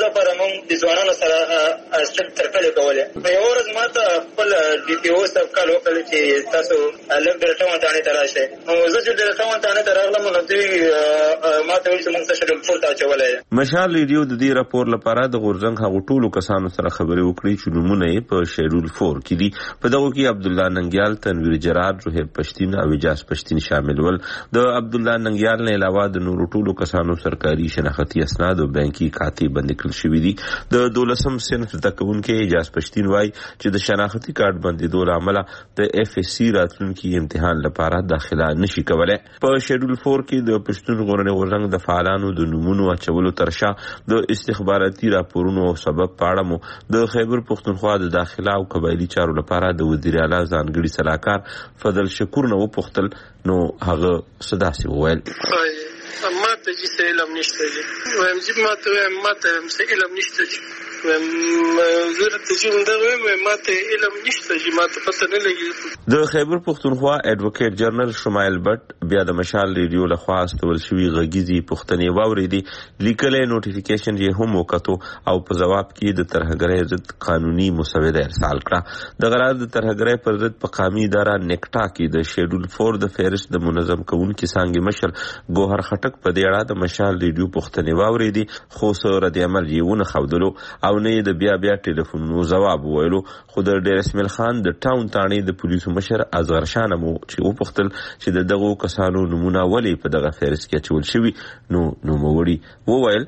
د ځوانانو سره ترکړې کولې. یو ورځ ما ته خپل ډي پي او صاحب کال وکړ چې تاسو لږ ډیرټاون تانې ته راشئ. نو زه چې ډیرټاون تانې ته راغلم نو دوی ما ته ویل چې موږ ته شیډول 4 ته اچولی. مشال ریډیو د دې راپور لپاره د غورځنګ هغو ټولو کسانو سره خبرې وکړې چې نومونه یې په شیډول 4 کې دي. په دغو کې عبدالله ننګیال، تنویر جرار، جوهر پشتین او اجاز پشتین شامل ول. د عبدالله ننګیال نه علاوه د نورو ټولو کسانو سرکاري شناختی اسناد او بانکي کاتی بند کړل شوي دي. د 12م صنف زده کوونکي اجاز پشتین وایي چې د شناختی کارت بندېدو له امله د اف اس سی راتلونکي امتحان لپاره داخله نشي کولی. په شیډول 4 کې د پښتون ژغورنې غورځنګ د فعالانو د نومونو اچولو تر شا د استخباراتي راپورونو او سبب په اړه مو د خیبر پښتونخوا د داخله او قبایلي چارو لپاره د وزیر اعلی ځانګړي سلاکار فضل شکور نه وپوښتل، نو هغه څه داسې وویل: ما ته چې علم نشته دي، وایم چې ما ته علم نشته دي، زه ته چې ما ته علم نشته دي، ما ته پته نه لګي. د خیبر پښتونخوا ایډوکیټ جنرال شمایل بټ بیا د مشال ریډیو لخوا استول شوي غږیزي پوښتنې واورېدې. لیکلی نوټیفیکیشن یې هم وکتو او په ځواب کې د ترهګرۍ ضد قانوني مسوده ارسال کړه. دغه راز د ترهګرۍ پر ضد په قامي اداره نیکټا کې د شیډول 4 د فهرست د منظم کوونکي څانګې مشر ګوهر خټک په دې اړه د مشال ریډیو پوښتنې واورېدې، خو څه رد عمل یې ونه ښودلو او نه یې د بیا ټلیفونونو ځواب وویلو. خو د ډیر اسماعیل خان د ټاون تاڼې د پولیسو مشر اصغر شاه مو چې وپوښتل چې د دغو کسانو نومونه ولې په دغه فهرست کې اچول شوي، نو نوموړي وویل: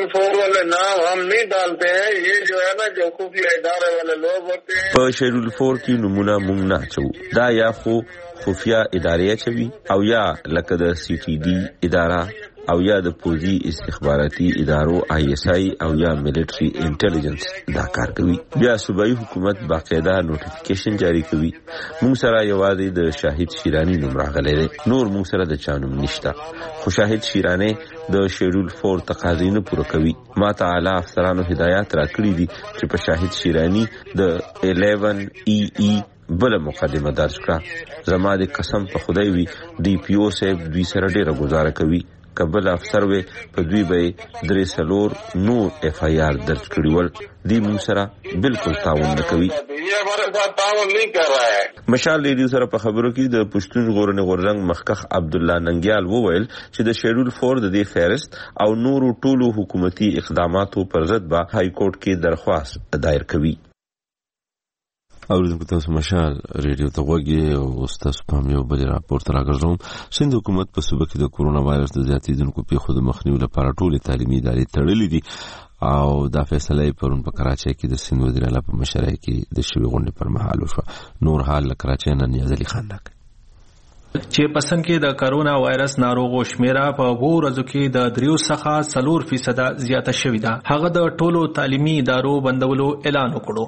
په شیډول 4 کې نومونه موږ نه اچوو، دا یا خو خفیه ادارې اچوي او یا لکه د سی ټي ډي اداره او یا د پوځي استخباراتي ادارو آی اس آی او یا ملټري انټيليجنس دا کار کوي. بیا صوبایي حکومت باقاعده نوټیفیکیشن جاری کوي. موږ سره یوازې د شاهد شیرانی نوم راغلی دی، نور موږ سره د چا نوم نشته. خو شاهد شیرانی د شیډول 4 تقاضې نه پوره کوي. ما ته اعلی افسرانو هدایات راکړي دي چې په شاهد شیرانی د 11EE بل مقدمه درج کړه. زما د قسم په خدای وي ډي پی او صاحب دوی سره ډیره گزاره کوي. کبل افسر وې په دوی به 3 نور اف آی آر درج کړي ول. دی موږ سره بالکل تعاون نه کوي. مشال ریډیو سره په خبرو کې د پښتون ژغورنې غورځنګ مخکښ عبدالله ننګیال وویل چې د شیډول 4 د دې فهرست او نورو ټولو حکومتي اقداماتو پر ضد به های کورټ کې درخواست دایر کوي. اوریدونکو تاسو مشال ریډیو ته غوږی او تاسو په یو بل راپورټ راګرځوم. سند حکومت په صوبه کې د کورونا وایرس د زیاتیدونکو پیښو د مخنیوي لپاره ټولې تعلیمي ادارې تړلې دي او دا فیصله پرون په کراچۍ کې د سند وزیر اعلی په مشرۍ کې د شوې غونډې پر مهال وشوه. نور حال له کراچۍ نه نیاز علي خان راکړي. چې پسند کې د کرونا وایرس ناروغو شمیره په وو ورځو کې د 3 څخه 4% زیاته شوې ده. هغه د ټولو تعلیمي ادارو بندولو اعلان وکړو.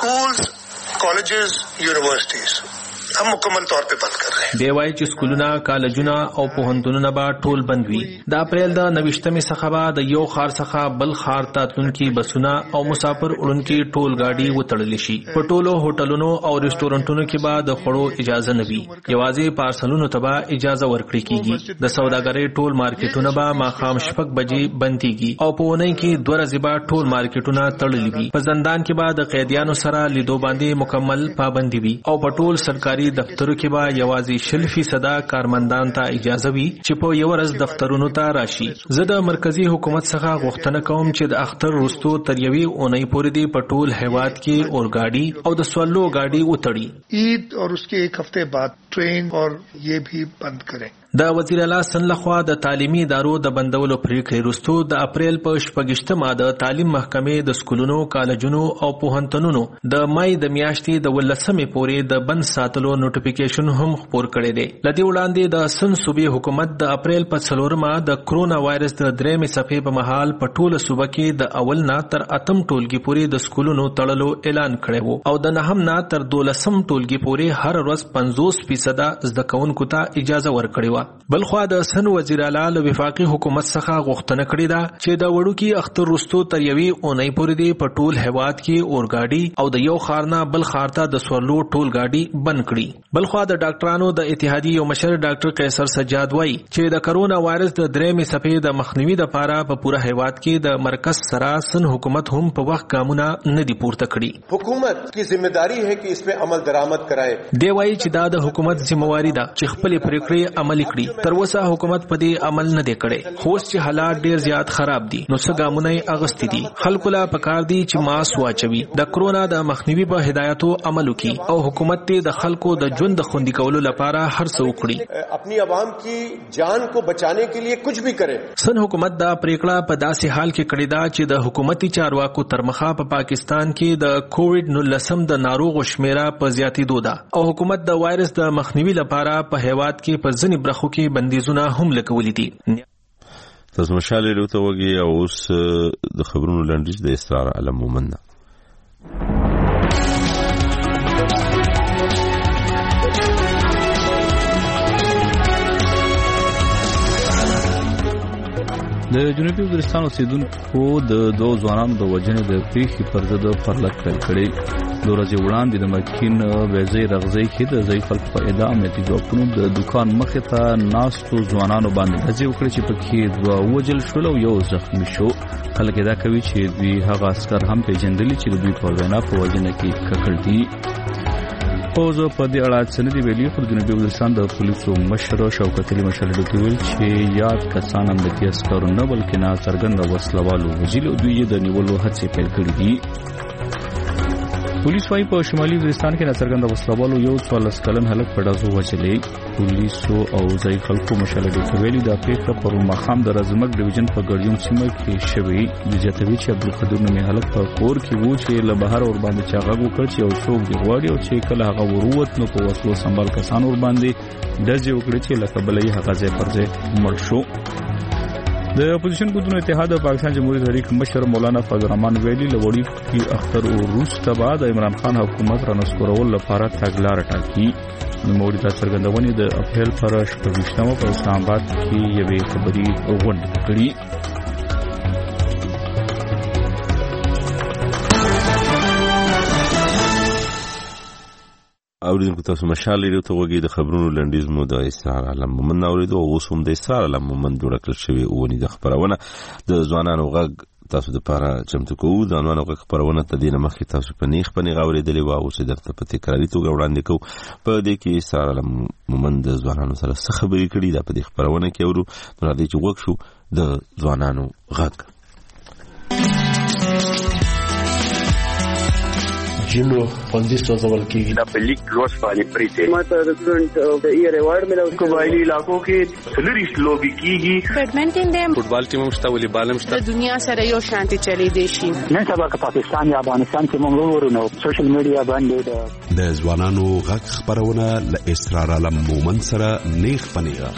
कॉलेजेस यूनिवर्सिटीज हम मुकम्मल तौर पे बंद कर रहे हैं. دی وایي چې سکولونه، کالجونه او پوهنتونونه به ټول بند وي. د اپریل د 29 څخه به د یو خار څخه بل خار ته تلونکي بسونه او مسافر وړونکي ټول گاډي وتړل شي. په ټولو هوټلونو او ریسټورانټونو کې به د خوړو اجازه نه وي. یوازې پارسلونو ته به اجازه ورکړي کیږي. د سوداګرۍ ټول مارکیټونه به ماښام 6 بجې بنديږي او په ونې کې 2 ورځې به ټول مارکیټونه تړلي وي. په زندان کې به د قیدیانو سره لیدو باندې مکمل پابندي وي او په ټول سرکاري دفترو کې به یوازې 0% کارمندان ته اجازه وي چې په یو ورځ دفترونو ته راشي. زه د مرکزی حکومت څخه غوښتنه کوم چې د اختر وروسته تر یوې اونۍ پورې دی په ټول هیواد کې اورګاډي او د سوالو گاډي وتړي. عید اور اس کے 1 ہفتے بعد ټرین اور یہ بھی بند کریں. د وزیر اعلی سن لخوا د تعلیمي ادارو د بندولو پریکړې وروسته د اپریل په 18 د تعلیم محکمې د سکولونو، کالجونو او پوهنتونونو د مای د میاشتې د 18 پورې د بند ساتلو نوټیفیکیشن هم خپور کړی دی. لدی وړاندې د سن صوبې حکومت د اپریل په 4 د کرونا وایرس د 3 صفحې په مهال په ټوله صوبه کې د اول نه تر 8 ټولګي پورې د سکولونو تړلو اعلان کړی وو او د 9 نه تر 12 ټولګي پورې هر ورځ 50% زده کوونکو ته اجازه ورکړې وه. و. بلخوا د سن وزیر اعلی له وفاقي حکومت څخه غوښتنه کړې ده چې د وړوکي اختر وروسته تر یوې اونۍ پورې د پټول هیواد کې اورګاډي او د یو خارنه بل خارته د سورلو ټول ګاډي بند کړي. بلخوا د ډاکټرانو د اتحادیې یو مشر ډاکټر قیصر سجاد وایي چې د کرونا وایرس د درېمې څپې د مخنیوي لپاره په پوره هیواد کې د مرکز سره سن حکومت هم په وخت ګامونه نه دي پورته کړي. حکومت کی ذمہداری ہے کہ اس پہ عمل درآمد کرائے. دی وایي چې دا د حکومت ذمہواری ده چې خپل پریکړې عملي کړي. تر اوسه حکومت په دې عمل نه دی کړی. خو چې حالات ډیر زیات خراب دي نو څه ګامونه اغستې دي. خلکو لا پکار دي چې ماسک واچوي، د کرونا د مخنیوي په هدایتو عمل وکړي او حکومت ته د خلکو د ژوند د خوندي کولو لپاره هر څه وکړي. اپنی عوام کی جان کو بچانے کے لیے کچھ بھی کرے. سن حکومت دا پریکړه په داسې حال کې کړې ده چې د حکومتي چارواکو ترمخه په پاکستان کې د کووډ-19 د ناروغ شمیره په زیاتېدو ده او حکومت د وایرس د مخنیوي لپاره په هیواد کې په ځینې برخو کې بندیزونه هم لګولي دي. تاسو مشال لري ته وګي او اوس د خبرونو لنډیز د اسرار علم مومن. د جنوبي وزیرستان اوسیدونکو د دوه ځوانانو د وژنې د پیښې پر ضد پرلط پیل کړی. دوه ورځې وړاندې د مکین ویزې رغزۍ کې د ضعیف خلکو په ادعا امنیتي ځواکونو د دوکان مخې ته ناستو ځوانانو باندې ډزې وکړې چې پکې دوه وژل شول او یو زخمي شو. خلک ادعا کوي چې دوی هغه عسکر هم پیژندلي چې د دوی په وینا په وژنه کې ککړ دي. پوز په دې اړه څه نه دی ویلي، خو د جنوبي وزیرستان د پولیسو مشر شوکت علي مشال ډوکی ویل چې یاد کسان امنیتي عسکرو نه بلکې ناڅرګنده وسلوالو وژلي او دوی یې د نیولو هڅې پیل کړې دي. پولیس وايي په شمالي وزیرستان کې ناڅرګنده وسلوالو یو 14 کلن هلک په ډزو وژلی. پولیسو او ضعیف خلکو مشال ډوکی ویلي دا پیښه پرون ماښام د رزمک ډیویژن په ګړیوم سیمه کې شوې. د زیاتوي چې عبدالقدیر نومي هلک په کور کې و چې له بهر ور باندې چا غږ وکړ چې یو څوک دی غواړي او چې کله هغه وروت نو په وسلو سنبال کسان ور باندې ډزې وکړې چې لکه بلې هغه ځای پر ځای مړ شو. د اپوزیشن ګوندونو اتحاد او پاکستان جمهوریت تحریک مشر مولانا فضل الرحمن ویلي لوړی کې اختر وروسته بعد عمران خان حکومت را نسکورول لپاره تګلارې ټاکي. نوموړي دا څرګندونې د اپریل پر 28 په اسلام آباد کې یوې خبري غونډه کړې. اوریدونکو تاسو مشال لري ته وګورئ د خبرونو لنډیز مو د اسرار علم مومن اوریدو او اوس هم د اسرار علم مومن جوړ کړل شوی اونې د خبرونه د ځوانانو غږ تاسو د لپاره چمتو کوو. د ځوانانو غږ خبرونه تدین مخې تاسو په نیخ اوریدلې و او څه درته په تکراري توګه وړاندې کوو. په دې کې اسرار علم مومن د ځوانانو سره څه خبرې کړي دا په دې خبرونه کې اورو. نو راځي چې وګ شو د ځوانانو غږ. جنو خوندي سوزول کیږي د پلیک روز باندې پریته ماته د سټوډنټ د ایئر ایوارډ ملو قبایلی علاقو کې سلریش لوبي کیږي. بیډمنټن دیم فوټبال ټیم مشته والیبال مشته. د دنیا سره یو شانتي چلی دی شي. نن سبا که پاکستان یا افغانستان کې موږ ورونو سوشل میډیا باندې د ځوانانو غږ خبرونه ل اسرار علم مومن سره نیخ پنیغه.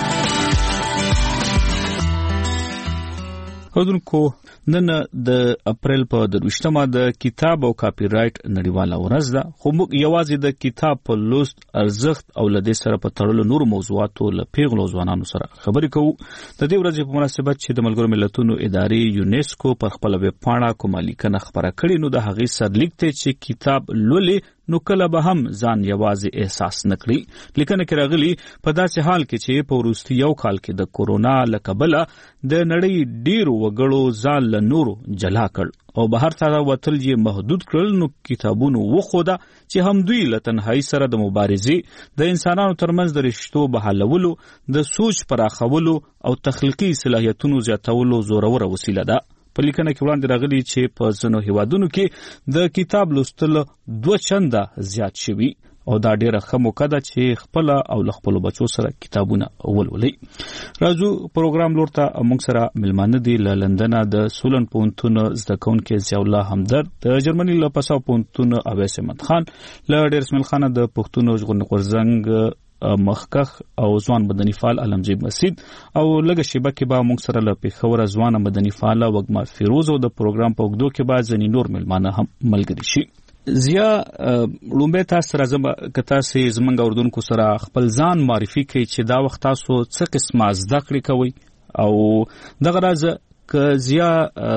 اودونکو نن د اپریل په 28مه د کتاب او کاپی رائټ نړیواله ورځ ده، خو موږ یوازې د کتاب په لوست ارزښت او لدې سره په تړلو نور موضوعاتو له پیغلو ځوانانو سره خبرې کوو. د دې ورځې په مناسبت چې د ملګرو ملتونو ادارې یونیسکو پر خپل ویب پاڼه کومه لیکنه خبره کړې، نو د هغې سرلیک ته چې کتاب لولې نو کله به هم ځان یوازې احساس نکړي. لیکنه کې راغلي په داسې حال کې چې په وروستي یو کال کې د کورونا له کبله د نړۍ ډیرو وګړو ځان له نورو جلا کړ او بهر ته وتل یې محدود کړل، نو کتابونو وښوده چې هم دوی له تنهایی سره د مبارزې، د انسانانو ترمنځ د رشتو بحالولو، د سوچ پراخولو او تخلیقي صلاحیتونو زیاتولو زوروره وسیله ده. په لیکنه کې وړاندې راغلي چې په ځینو هیوادونو کې د کتاب لوستل 2 چنده زیات شوي او دا ډیره ښه موقع ده چې خپل او خپل بچو سره کتابونه ولولئ. راځو پروګرام لور ته. موږ سره ملمانه دي له لندن د سولن پونتون زده کوونکی ضیاء الله همدرد، د جرمني له پساو پونتون اویس احمد خان، له ډیر اسماعیل خان د پښتون ژغورنې غورځنګ مخکخ او ځوان مدني فعال علمجیب مسید، او لږه شیبه کې به موږ سره له پېښوره ځوانه مدني فعاله وږمه فیروز او د پروګرام په اوږدو کې به ځینې نور ملمانه هم ملګري شي. زیا لومبه تاسو راځم کته سي زمنګ اردوونکو سره خپل ځان معرفي کوي چې دا وخت تاسو څه قسمه زده کړې کوي او دغه راز ک زیا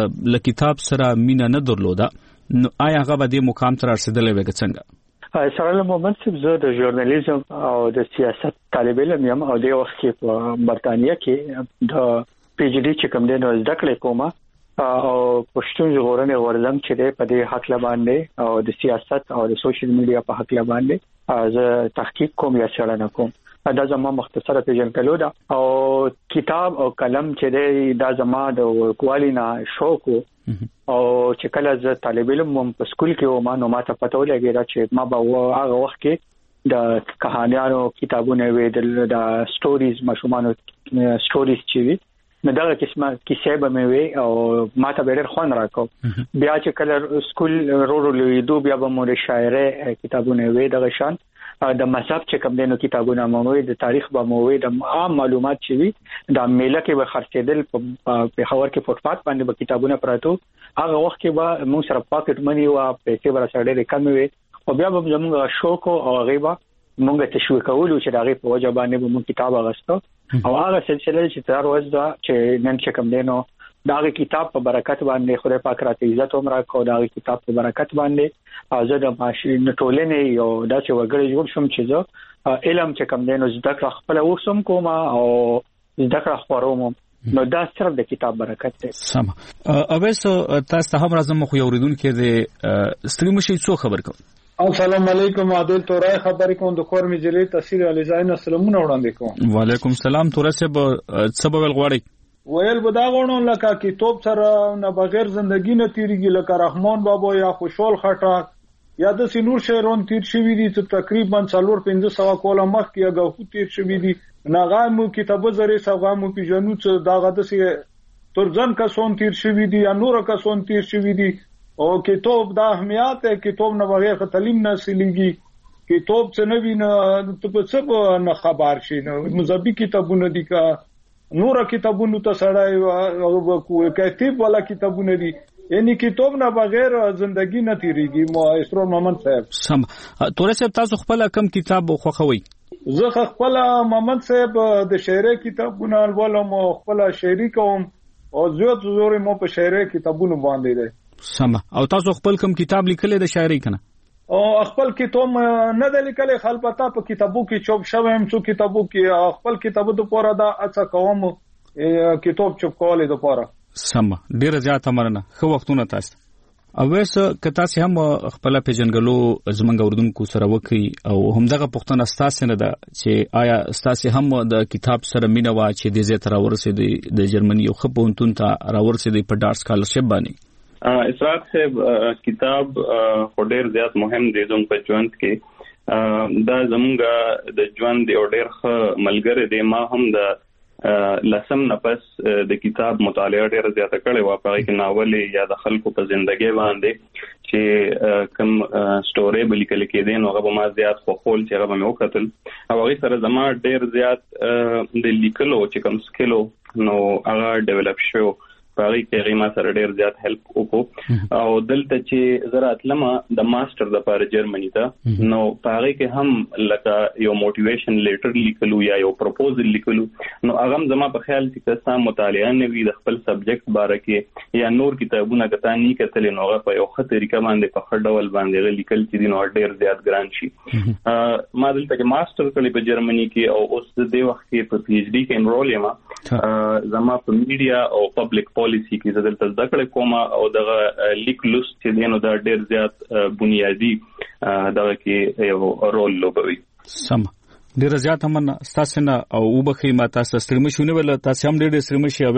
ل کتاب سره مینا نه درلوده نو آیا هغه به د مقام تر رسیدلې وګ څنګه سره مومنت زه د ژورنالیزم او د سیاست طالب علم یم او د وخت کې په برتانیې کې د پی ایچ ډي چې کوم دی نو زده کړې کوم او پښتون ژغورنې غورځنګ چې په دې حق باندې او د سیاست او د سوشل میډیا په حق باندې زه تحقیق کوم یا څېړنه کوم دا زما مختصره پیژندګلو ده او کتاب او قلم چې دی دا زما د ورکوالي نه شوق او چې کله زه طالب علم وم په سکول کې نو ما ته پته ولګېده چې ما به هغه وخت کې د کہانیانو کتابونه وې د سټوریز ماشومانو سټوریز چې وي نو دا قسمه کیسې به مې وي او ما ته ډېر خوند راکاو بیا چې کله سکول ورو لیدو بیا به مو د شاعرۍ کتابونه وي دغه شان د مذهب چې کوم دینو کتابونه مو د تاریخ به مو د عام معلومات چې وي د میله کې به خرڅېدل په خبر کې فوټپات باندې به کتابونه پراته هغه وخت کې به مو سره پاکټ منی او پیسې ورسره ډېر کم وي او بیا به زموږ شوق او غیبه مونږ تشویق کولو چې دغه په وجه باندې به مو کتاب اغستو او هغه سلسله چې تر اوسه دا چې نن چې کوم دینو دغه کتاب په برکت باندې خدای پاک راته عزت عمر کو دغه کتاب په برکت باندې ازه د ماشین ټولنې یو داسې وګړي جوړ شم چې زه علم چې کوم دینو زده کړ خپل اوسم کوم او زده کړ خبروم نو دا صرف د کتاب برکت دی سم اوبسو تاسو هم راځم خو اوریدونکو د ستړي مشي څو خبر کوم السلام علیکم عادل تورای خبرې کوم د خور مجلې تفسیر علی زاین السلامونه وړاندې کوم وعلیکم السلام تورسه به سبب غواړي ویل به دا غوڼو لکه کتاب سره نه بغیر زندگی نه تیریږي لکه رحمان بابا یا خوشحال خټک یا د سینور شهرون تیر شوی دي چې تقریبا 400-500 کوله مخکې یا غو تیر شوی دي ناغامو کتابه زری سوغامو پیژنو چې دا غده سي ترځن کسون تیر شوی دي یا نور کسون تیر شوی دي او کتاب دا اهمیت ہے کتاب نه بغیر تعلیم نه سلیږي کتاب څه نه ویني ته په څه نه خبر شي نو مذهبي کتابونه دي کا نور کتابونو ته سړی او کوه کتاب والا کتابونه دي یعنی کتاب نه بغیر ژوندۍ نه تیریږي مو اسرور محمد صاحب سم تورې صاحب تاسو خپل کم کتاب خوښوي زه خپل محمد صاحب د شعر کتابونه ولوم خپل شعري کوم او زور مو په شعر کتابونو باندې ده سم او تاسو خپل کوم کتاب لیکل د شاعرۍ کنه او خپل کتاب نه د لیکل خلپتا په کتابو کې چوب شوم هم څو کتابو کې خپل کتابو د پوره دا اڅه کوم کتاب چوب کولې د پوره سم ډیر زیات مننه خو وختونه تاسو اوس کته سه هم خپل پیژنګلو زمنګ اردوونکو سره وکي او همدغه پښتنه ستاسو نه ده چې آیا ستاسو هم د کتاب سره مینه وا چې د زه تر ورسېد د جرمني یو خپونتون ته راورسېد په ډار سکالرشپ باندې اسراق صاحب کتاب ډېر زیات مهم دی زموږ په ژوند کې دا زموږ د ژوند یو ډېر ښه ملګری دی ما هم د لسم نه پس د کتاب مطالعه ډېر زیاته کړې وه په هغې کې ناولې یا د خلکو په زندګۍ باندې چې کوم سټورۍ به لیکل کېدې نو هغه به ما زیات خوښول چې هغه به مې وکتل او هغې سره زما ډېر زیات د لیکلو چې کوم سکلو نو هغه ډیولپ شو پاره کې ما سره ډېر زیات هیلپ وکړو او دلته چې زه راتلم د ماستر د پاره جرمني ته نو پاره کې هم لکه یو موټیویشن لیټر لیکلو یا یو پروپوزل لیکلو نو هغه زما په خیال کې تاسو مطالعه نه وي د خپل سبجیکټ باره کې یا نور کتابونه کتانی کتل نو هغه په یو ښه طریقه باندې په خړ ډول باندې لیکل چې دي نو ډېر زیات ګران شي ما دلته کې ماستر کړی په جرمني کې او اوس د دې وخت کې په پی ایچ ډي کې انرول یم زما په میډیا او پبلک پالیسی کې زدل زده کړې کوم او دغه لیک لوست چې دینو دا ډېر زیات بنیادی دغه کې یو رول لوبوي سم ډېر زیات هم تاسو نه او وبخي ما تاسو ستړي مشونه ول تاسو هم ډېر ستړي مشي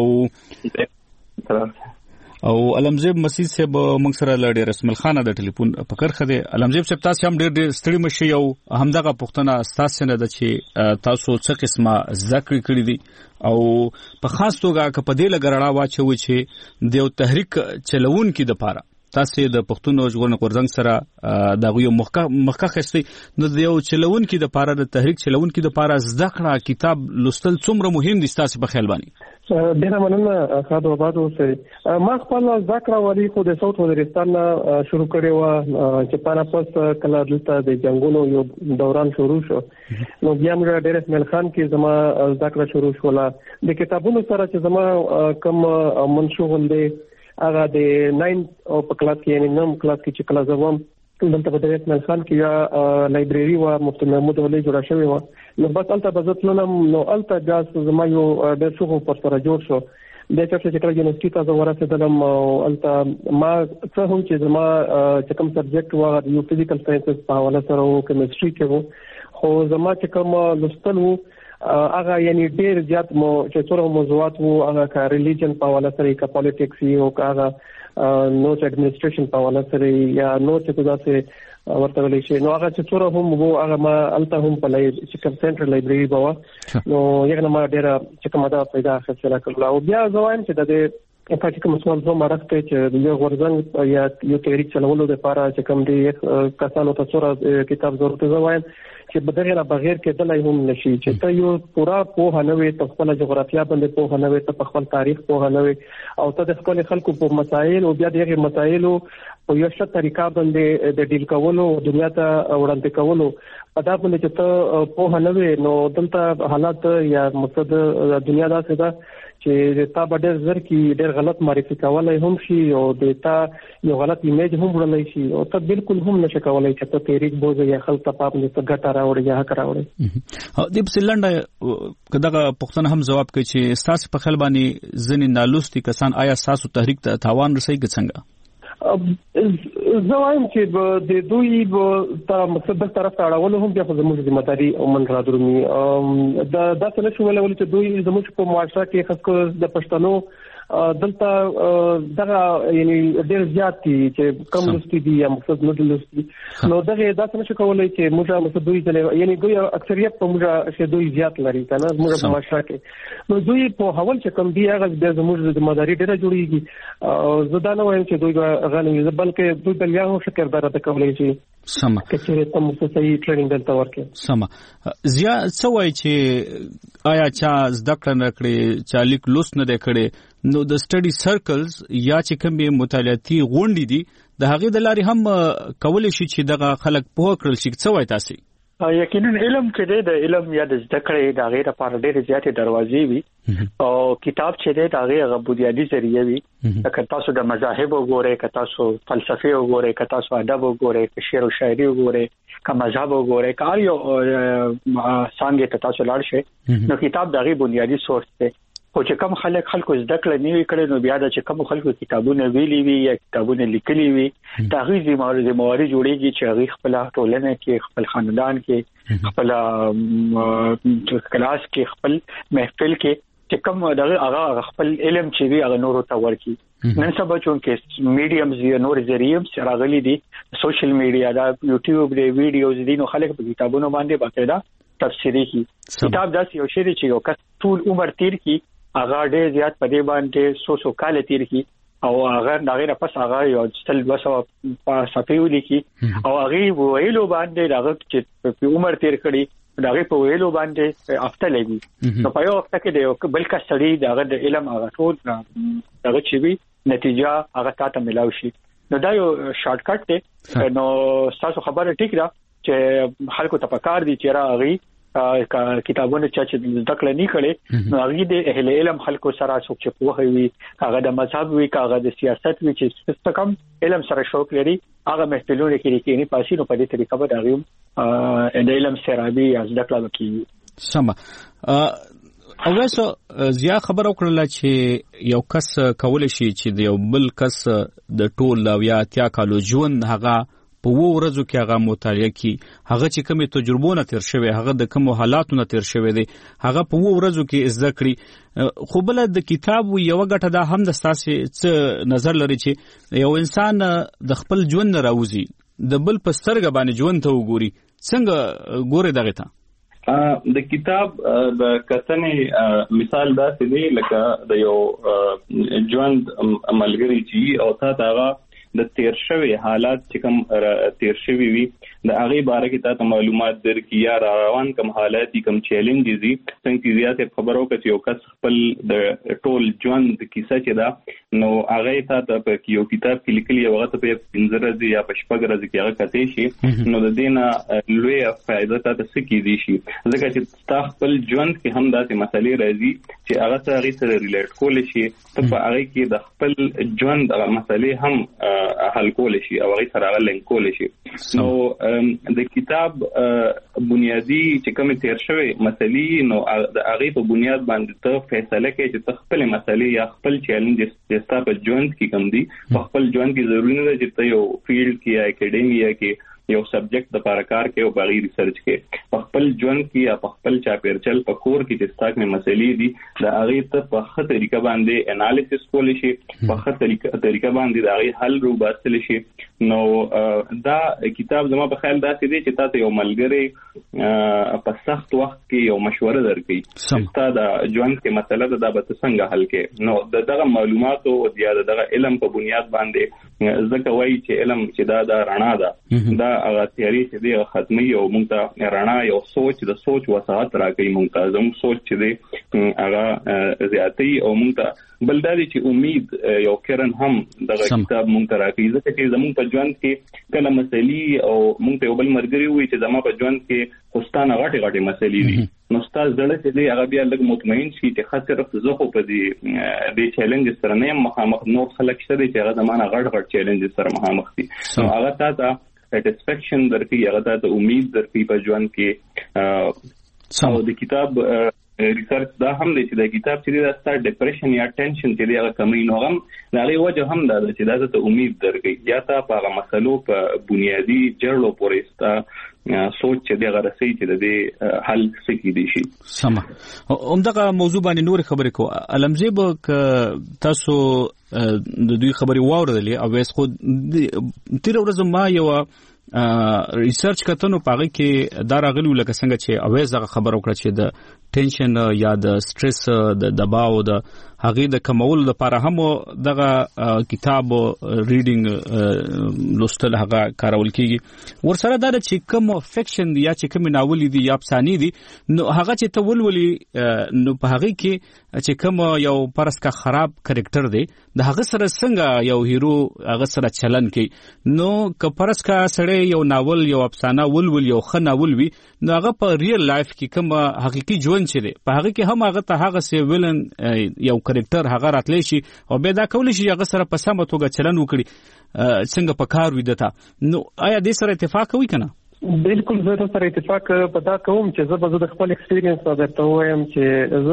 اوس او علمزیب مسیح صاحب موږ سره لړ رسمل خانه د ټلیفون پکړ خده علمزیب صاحب تاسو هم ډېر ستړي مشي او همدغه پښتنه تاسو نه د چې تاسو څه قسمه ذکر کړی دي او په خاص توګه په دې لګړه واچو چې د یو تحریک چلون کې د پاره تاسو د پښتون ژغورنې غورځنګ سره د یو مخکخ استي نو د یو چلون کې د پاره د تحریک چلون کې د پاره زده کړه کتاب لوستل څومره مهم دي تاسو په خیال باندې؟ ډیره مننه خاطر آباد اوسئ. ما خپل ذکر ولی خو د صوت وزیرستان شروع کړی و چې پانا پس کله دلته د جنگونو یو دوران شروع شو نو بیا موږ ډیره اسماعیل خان کې زما ذکر شروع شولا د کتابونو سره چې زما کوم منشغل دی هغه د 9 او په کلاس کې یعنی 9 کلاس کې چې کله زوم دلته په اسماعیل خان کې یا لایبرری و مفتی محمود ولي جوړه شوی و نو بس الته بزتلم نو الته جاس زما یو ډېر شغل پر سره جوړ شو د چې کله یونیورسيټي ته ورسېدم الته ما څه هم چې زما چې کوم سبجیکټ و یو فزیکل ساينسز په حواله سره او کیمستري کې و خو زما چې کوم لوستل وو هغه یعنی ډېر زیات مو چې څوره موضوعات وو هغه کا ریلیجن په حواله سره کا پالیټکس یو هغه نو چې اډمنستریشن په حواله سره یا نو چې تاسو ورته ویل شي نو هغه چې څوره هم وو هغه ما الته هم په لای چې کوم سنټرل لایبرری بوا نو یو ما ډېر چې کومه دا پیدا خسته کړل او بیا زوایم چې د په کوم مسول زو مرسته چې یو غورځنګ یا یو تحریک چلولو د لپاره چې کوم دی کسانو ته څوره کتاب ضرورت زوایم چې بدغه بغیر کې دلای هم نشي چې ته یو پورا په هنوي ته خپل جغرافیا باندې په هنوي ته خپل تاریخ په هنوي او ته د خپل خلکو په مسایل او بیا دغه مسایلو په یو څه طریقه باندې د ډیل کولو دنیا ته وړاندې کولو په دا باندې چې ته په هنوي نو دلته حالات یا مقصد دنیا دا څه ده چې تا ډېر زر کې ډېر غلط معرفي کولای هم شي او د تا یو غلط ایمیج هم ورلای شي او ته بالکل هم نشه کولای چې ته تحریک بوزي یا خلک ته پاپ نه ګټه راوړي یا حق راوړي. د بسلنډ کداغه پښتنه هم جواب کوي چې تاسو په خپل باندې ځنې نالوستي کسان آیا تاسو تحریک ته تاوان رسېږي څنګه؟ زوایم چې د دوی ته مقصد طرف ته اړول هم بیا په زموږ ذمہ داری او من را درومي دا څه شو ولول چې دوی زموږ په معاشره کې خاص کر د پښتنو دلته دغه یعنی ډېر زیات دي چې کم لوستي دي یا مقصد نه لوستي نو دغه دا څه نشو کولای چې موږ مقصد دوی ځلې یعنی دوی اکثریت په موږ چې دوی زیات لري کنه موږ په معاشره کې نو دوی په حوال چې کم دي هغه د زموږ ذمہ داری ډېره جوړیږي زه دا نه وایم چې دوی غنوي بلکې دوی بل یو شکردار ته کولای شي سم کچېره تم څه صحیح ټریننګ دلته ورکړي سم زیا څه وای چې آیا چا زده کړه نکړي چا لیک لوست نه کړي نو د سټډي سرکلز یا چې کوم مطالعاتي غونډې دي د هغې د لارې هم کولی شي چې دغه خلک پوه کړل شي څه وای تاسو؟ یقینا علم چې دی د علم یا د زده کړې د هغې لپاره ډېرې زیاتې دروازې وي او کتاب چې دی د هغې هغه بنیادي ذریعه وي که تاسو د مذاهب وګورئ که تاسو فلسفې وګورئ که تاسو ادب وګورئ که شعر او شاعري وګورئ که مذهب وګورئ که هر یو څانګې ته تاسو لاړ شئ نو کتاب د هغې بنیادي سورس دی خو چې کوم خلکو زده کړه نه وي کړې نو بیا د چې کوم خلکو کتابونه ویلي وي یا کتابونه لیکلي وي دا غي ذمہواری جوړيږي چې هغه خپل ټولنه کې خپل خاندان کې خپل کلاس کې خپل محفل کې چې کوم هغه خپل علم چې وی هغه نورو ته ورکي نن سبا چې میډیمز یا نور ذریعہ راغلي دي سوشل میډیا دا یوټیوب دی ویډیوز دي نو خلک په کتابونو باندې باقاعده تفسیری کی کتاب داسې یو شی دی چې یو کس ټول عمر تیر کی هغه ډېر زیات په دې باندې 100 کال تیر کی او هغه دغه پس هغه یو ستل 200 صفحې ولیکي او هغه ویلو باندې هغه چې په عمر تیر کړي دغه په ویلو باندې افته لګي نو په یو وخت کې د بل کا سړی دغه د علم هغه ټول دغه چې وی نتیجه هغه تاسو ملاوي شي نو دا یو شارټ کټ دی نو تاسو خبره ټیک ده چې خلکو ته پکار دي چې راغی کتابونه چې زده کړه نه کړي نو هغه د اهل علم خلکو سره څوک چې پوهه وي هغه د مذهب وي هغه د سیاست وي چې څه کم علم سره شوق لري هغه محفلونه کې نه پاسي نو په دې طریقه به هغه د علم سرابي از زده کړه کوي سم او وسو زیا خبر وکړه چې یو کس کول شي چې د یو بل کس د ټول یا اتیا کالو ژوند هغه په وو ورځو کې هغه مطالعه کی هغه چې کومه تجربونه تیر شوی هغه د کوم حالاتونو تیر شوی دی هغه په وو ورځو کې زده کړی خو بل د کتاب یو غټه دا هم د تاسو څه نظر لري چې یو انسان د خپل ژوند راوځي د بل په سترګه باندې ژوند ته وګوري څنګه ګوري دغه ته د کتاب د کتنې مثال داسې دی لکه د یو ژوند عملګری چې او تا هغه د تیر شوی حالات چې کوم تیر شوی وي د هغه باره کې تاسو معلومات درکې یا روان کوم حالات کوم چیلنجز دي څنګه زیات خبرو کې یو کس خپل د ټول ژوند کیسه چې دا نو هغه تاسو په یو کتاب کې لیکلي او هغه په 15 ورځې یا په 6 ورځې کې هغه کته شي نو د دینه لوی فائدہ تاسو سکی دي شي ځکه چې تاسو خپل ژوند کې هم داسې مسلې راځي چې هغه سره ریلیټ کول شي ته په هغه کې د خپل ژوند هغه مسلې هم حل کول شي او هغه سره هغه لینک کول شي نو د کتاب بنیادی چې کوم تیر شوی مسلې نو د هغه په بنیاد باندې ته فیصله کوي چې خپل مسلې یا خپل چیلنج چې تاسو په ژوند کې کوم دي په خپل ژوند کې ضروري نه دی چې یو فیلډ کې یا اکیډمیا کې یو سبجیکټ د پارکار کې او باغی ریسرچ کې په خپل ژوند کې یا په خپل چاپیرچل په کور کې چې تاسو کې مسلې دي د هغه ته په ښه طریقه باندې انالیسس کول شي په ښه طریقه باندې د هغه حل روباسل شي نو دا کتاب زما په خیال داسې دی چې تاسو یو ملګری په سخت وخت کې یو مشوره درکړي چې دا ژوند کې مسله ده دا به څنګه حل کې نو دغه معلوماتو او دغه علم په بنیاد باندې ځکه وایي چې علم چې دا رڼا ده دا هغه تیاری چې دی ختمي او موږ ته رڼا یو د سوچ وسعت راکړي موږ ته زموږ سوچ چې دی هغه زیاتې او موږ ته بلداري چې امید یو کرن هم دغه کتاب موږ ته راکړي ځکه چې زموږ په ژوند کې کله مسلې او موږ ته یو بل مرګري وي چې زموږ په ژوند کې خوستانه غټي مسلې دي نو ستاسو زړه چې دی هغه بیا لږ مطمئن شي چې خاطر زه خو په دې چیلنج سره نه مخامخ نور خلک شته چې هغه زمانه غټ چیلنج سره مخامخ دي نو هغه تاسو سټیسفیکشن درکې هغه ته امید درکې په ژوند کې او د کتاب ریسرچ دا هم دی چې د کتاب چې دا ستاسو ډیپریشن یا ټینشن چې دی هغه کمی نو هم دا لري وجه هم دا چې دا ته امید درکې یا تاسو په هغه مسلو په بنیادی جړلو پورې ستا سوچ چې دی غرسي چې د حل سکی دي شي سم همدغه موضوع باندې نور خبرې کو علمزیب تاسو د دوی خبرې واوردلې او وس خو تیر ورځ ما یو ریسرچ کتنو پاره کې دا راغلی لکه څنګه چې اویز دغه خبر وکړه چې د ټینشن یا د سټرس د دباو د هغه د کمولو لپاره هم دغه کتاب ریډینګ لوستل هغه کارول کیږي ورسره دا چې کوم فکشن یا چې کوم ناول دي یا افسانې دي نو هغه چې تولولي نو په هغه کې چې کوم یو پرسکا خراب کریکټر دی د هغه سره څنګه یو هیرو هغه سره چلن کوي نو که پرسکا سره یو ناول یو افسانه ولول یو ښه ناول وي نو هغه په ریل لایف کې کوم حقيقي ژوند چې دی په هغه کې هم هغه ته هغه سی ویلن یو کریکټر هغه راتلی شي او به دا کول شي هغه سره په سمه توګه چلن وکړي څنګه په کار وي دته نو آیا دې سره اتفاق کوي کنه بالکل زه سره اتفاق پدا کوم چې زه د خپل ایکسپیرینس درته وایم چې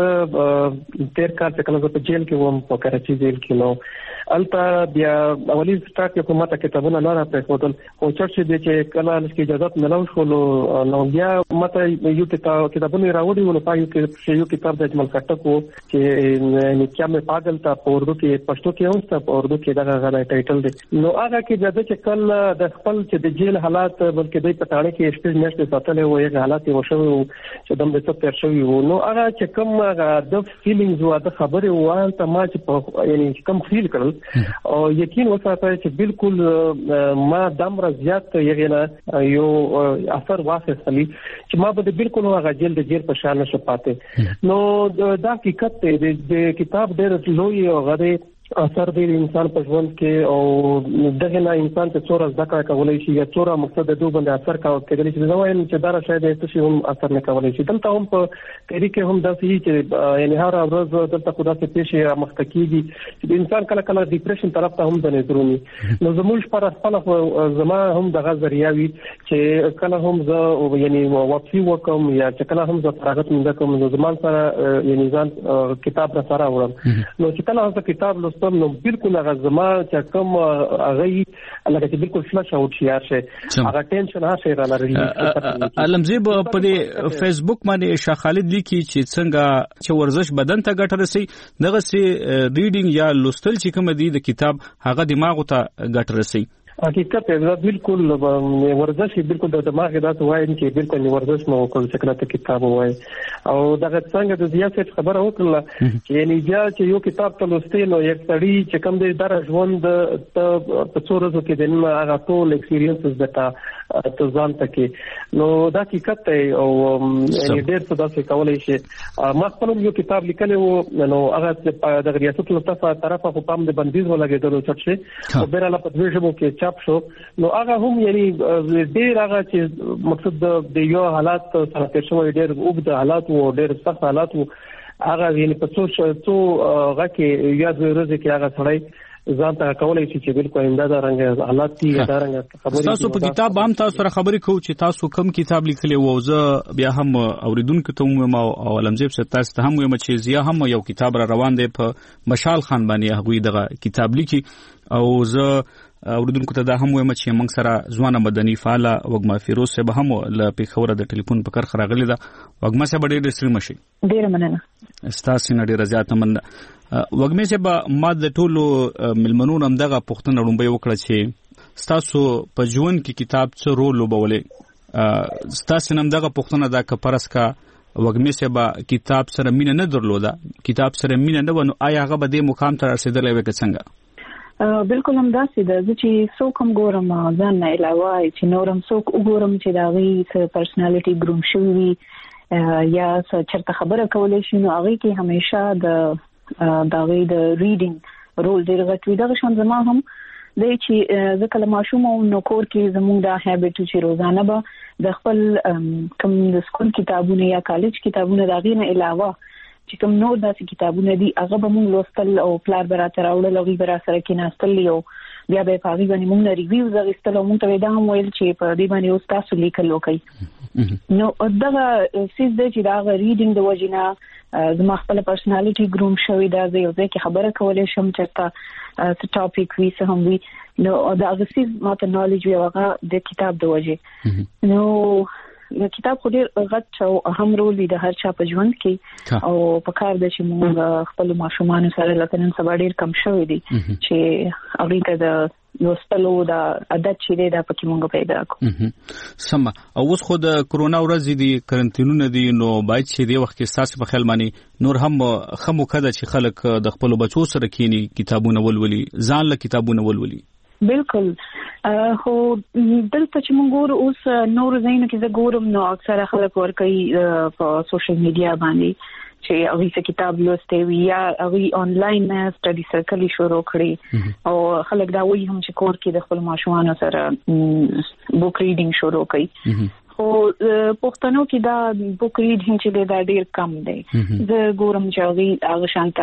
زه تیر کال څخه کله په جیل کې وم په کراچي جیل کې نو البته بیا اولی سٹارټ یو کومه کتابونه نه راپې خودل او چې چې کله لکه اجازه ملو شو نو بیا ماته یو کتابونه راوړي ول په یو کتاب د اجمل کټکو چې نکیا مې پاگل تا په اردو کې پښتو کې اوسه په اردو کې دا غږی ټایټل دی نو هغه کې د چې کله د خپل چې د جیل حالات بلکې د پټاړه کې شپږ میاشتې ساتلې وو یو حالات یې وشوي چې دم د څه تیر شوی وو نو هغه چې کوم د فیلینګز او د خبرې وایي ته ما چې یعنی کوم فیل کړل او یقین وساته چې بالکل ما دمر زیات یغنه یو اثر واخیستلی چې ما به بالکل هغه جیل د جیل په شان نشه پاتې نو دا حقیقت دی د کتاب ډېر لوی او غره اثر دی انسان په ژوند کې او دغه نه انسان ته څوره ځکه کولای شي یا څوره مقصد د دوه باندې اثر کېدلی شي نو وایم چې دا شاید هیڅ شي هم اثر نه کولای شي دلته هم په طریقې هم داسې چې یعنی هر ورځ دلته خدا ته پیښه مختکیږي چې انسان کله کله ډیپریشن طرف ته هم ځنې درونی نو زموږ پر خپل زما هم دغه ذریعہ چې کله هم زه یعنی واپسی وکم یا چې کله هم زه فراغت مونږ کوم نو زمان سره یعنی ځان کتاب را سره وړم نو چې کله زه کتاب نو بالکل هغه زما چې کوم هغه لکه چې بالکل فلش اوټ شي هغه ټینشن هغه را لري علمزیب په دې فیسبوک باندې شاه خالد لیکي چې څنګه چې ورزش بدن ته ګټه رسي دغه سي ریډینګ یا لوستل چې کوم دی د کتاب هغه دماغ ته ګټه رسي حقیقت دا بالکل ورزش بالکل د دماغ دا وایم چې بالکل ورزش مو کول څنګه کتاب وای او دغه څنګه د زیات خبره وکړه چې یعنی بیا چې یو کتاب ته لوستل نو یک سړی چې کوم د در ژوند په څورزو کې د هغه ټول ایکسپیرینسز دتا ته ځان تکي نو دا حقیقت دی او یعنی ډېر څه داسې کولای شي ما خپل یو کتاب لیکلی و نو هغه د ریاست لطفه طرفه په پام د بندیز ولګېدلو چې او بیرته په دوه ژبو کې چاپ شو نو هغه هم یعنی ډېر هغه چې مقصد د یو حالات سره تیر شوی ډېر اوږد حالات وو ډېر سخت حالات وو هغه یعنی په څو هغه کې یاد ورځ کې هغه سړی ځان ته کولای شي چې بالکل انده رنګ حالات دي دا رنګ خبرې تاسو په کتاب هم تاسو سره خبرې کوو چې تاسو کوم کتاب لیکلی وو زه بیا هم اوریدونکو ته وایم او علمزیب ست تاسو ته هم وایم چې زیا هم یو کتاب را روان دی په مشال خان باندې هغه دغه کتاب لیکي او زه اوریدونکو ته دا هم وایم چې موږ سره ځوانه مدني فعال وګما فیروز صاحب هم له پیښور د ټلیفون په کار خراغلی دا وګما صاحب ډېر ستړي مشي ډېر مننه تاسو نه ډېر زیات مننه وګمې چې ما د ټولو ملمنو هم دغه پوښتنه لومبي وکړه چې تاسو په ژوند کې کتاب څه رول لوبولې تاسو نن دغه پوښتنه دا کپرس کا وګمې چې کتاب سره مینه نه درلوده کتاب سره مینه نه ونه آیا هغه به د مقام ته رسیدلې وکړ څنګه بالکل هم داسې ده چې څوک هم ګورم ځان نه علاوه چې نورم څوک وګورم چې دا غي پرسنالټي ګروم شوی یا چرته خبره کولای شي نو هغه کې همیشه دا غي د ریډینګ رول ډیر غټ وي دا شان زما هم د چې ځکه له ماشوم نو کور کې زموږ دا هابټ چې روزانه به د خپل کوم د سکول کتابونه یا کالج کتابونه دا غي نه علاوه چې کوم نور داسې کتابونه دي هغه به موږ لوستل او پلار براتر راوړل او غي برا سره کې ناستل یو بیا به پاغي باندې موږ ریویوز غوښتل او موږ ته دا هم ویل چې په دې باندې اوس تاسو لیکل وکړئ نو دغه سیس د چې دا ریډینګ د وجینا زما خپل پرسنالټي ګروم شوی دا یو ځکه خبره کولای شم چې څه ټاپک وی څه هم وی نو دا سیس ماته نالج وی هغه د کتاب د وجه نو کتاب خو ډیر غټ او اهم رول دی د هر چا په ژوند کې او په کار د چې موږ خپل ماشومان سره لکه سبا ډیر کم شوی دی چې اړیکه د لوستلو دا عادت چې دا پکې موږ پیدا کوو سم او اوس خو د کرونا ورځ دی کرنټینونه دي نو باید چې دی وخت کې تاسو په خیال باندې نور هم خمو کده چې خلک د خپل بچو سره کینی کتابونه ولولي ځان له کتابونه ولولي بالکل هو دلته چې موږ ګورو اوس نور زین کې زه ګورم نو اکثره خلک ورکوي په سوشل میډیا باندې چې هغه څه کتاب لوستي وي یا هغه آنلاین سټډي سرکل شروع کړي او خلک دا وایي هم چې کور کې د خپل ماشومان سره بوک ریډینګ شروع کړي خو پښتنو کې دا بوک ریډینګ چې دا ډیر کم دی زه ګورم چې هغه شانته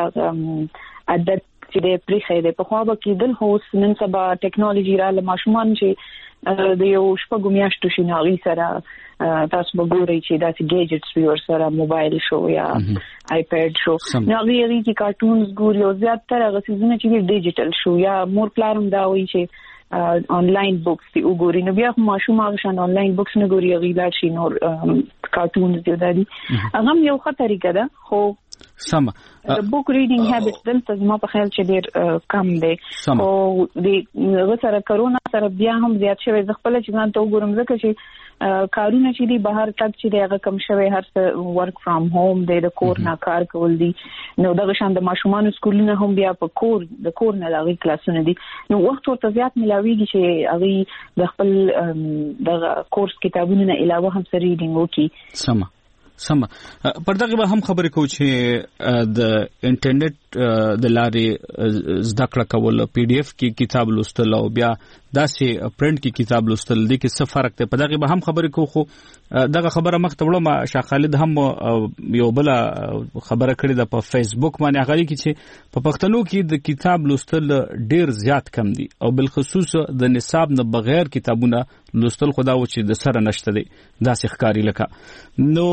عادت چې د پریخې د په خوا کې دل هوس نن سبا ټیکنالوژي را له ماشومان چې د یو شپږ میاشتو شیناغي سره تاسو وګورئ چې دا چې گیجټس وی ور سره موبایل شو یا آیپډ شو نو هغه کې کارټونز ګوري او زیاتره هغه څه چې ډیجیټل شو یا مور پلانم دا وایي چې آنلاین بوکس دی وګوري نو بیا ماشوم هغه شان آنلاین بوکس نه ګوري غیلا شي نور کارټونز دی دادي هغه یو ښه طریقه ده خو سم بوک ریډینګ هابټ دلته زما په خیال چې ډیر کم دی او د غسر کرونا سره بیا هم زیات شوی خپل چې ځان ته وګورم ځکه چې کارونه چې دی بهر تک چې هغه کم شوی هر څه ورک فرام هوم دی د کور نه کار کول دي نو دغه شان د ماشومان سکولونه هم بیا په کور نه لاغي کلاسونه دي نو وخت ورته زیات ملاويږي چې هغه د خپل د کورس کتابونو نه علاوه هم سره ریډینګ وکي سم پر دغه به هم خبرې کوو چې د انټرنیټ د لارې زده کړه کول پی ډی اف کې کتاب لوستل او بیا داسې پرنٹ کې کتاب لوستل دي کې څه فرق دی په دغه به هم خبرې کوو خو دغه خبره مخ ته وړم شاه خالد هم یو بل خبره کړې ده په فیسبوک باندې هغه کې چې په پښتنو کې د کتاب لوستل ډیر زیات کم دي او بالخصوص د نصاب نه بغیر کتابونه لوستل خدا و چې د سره نشته دي داسې ښکاری لکه نو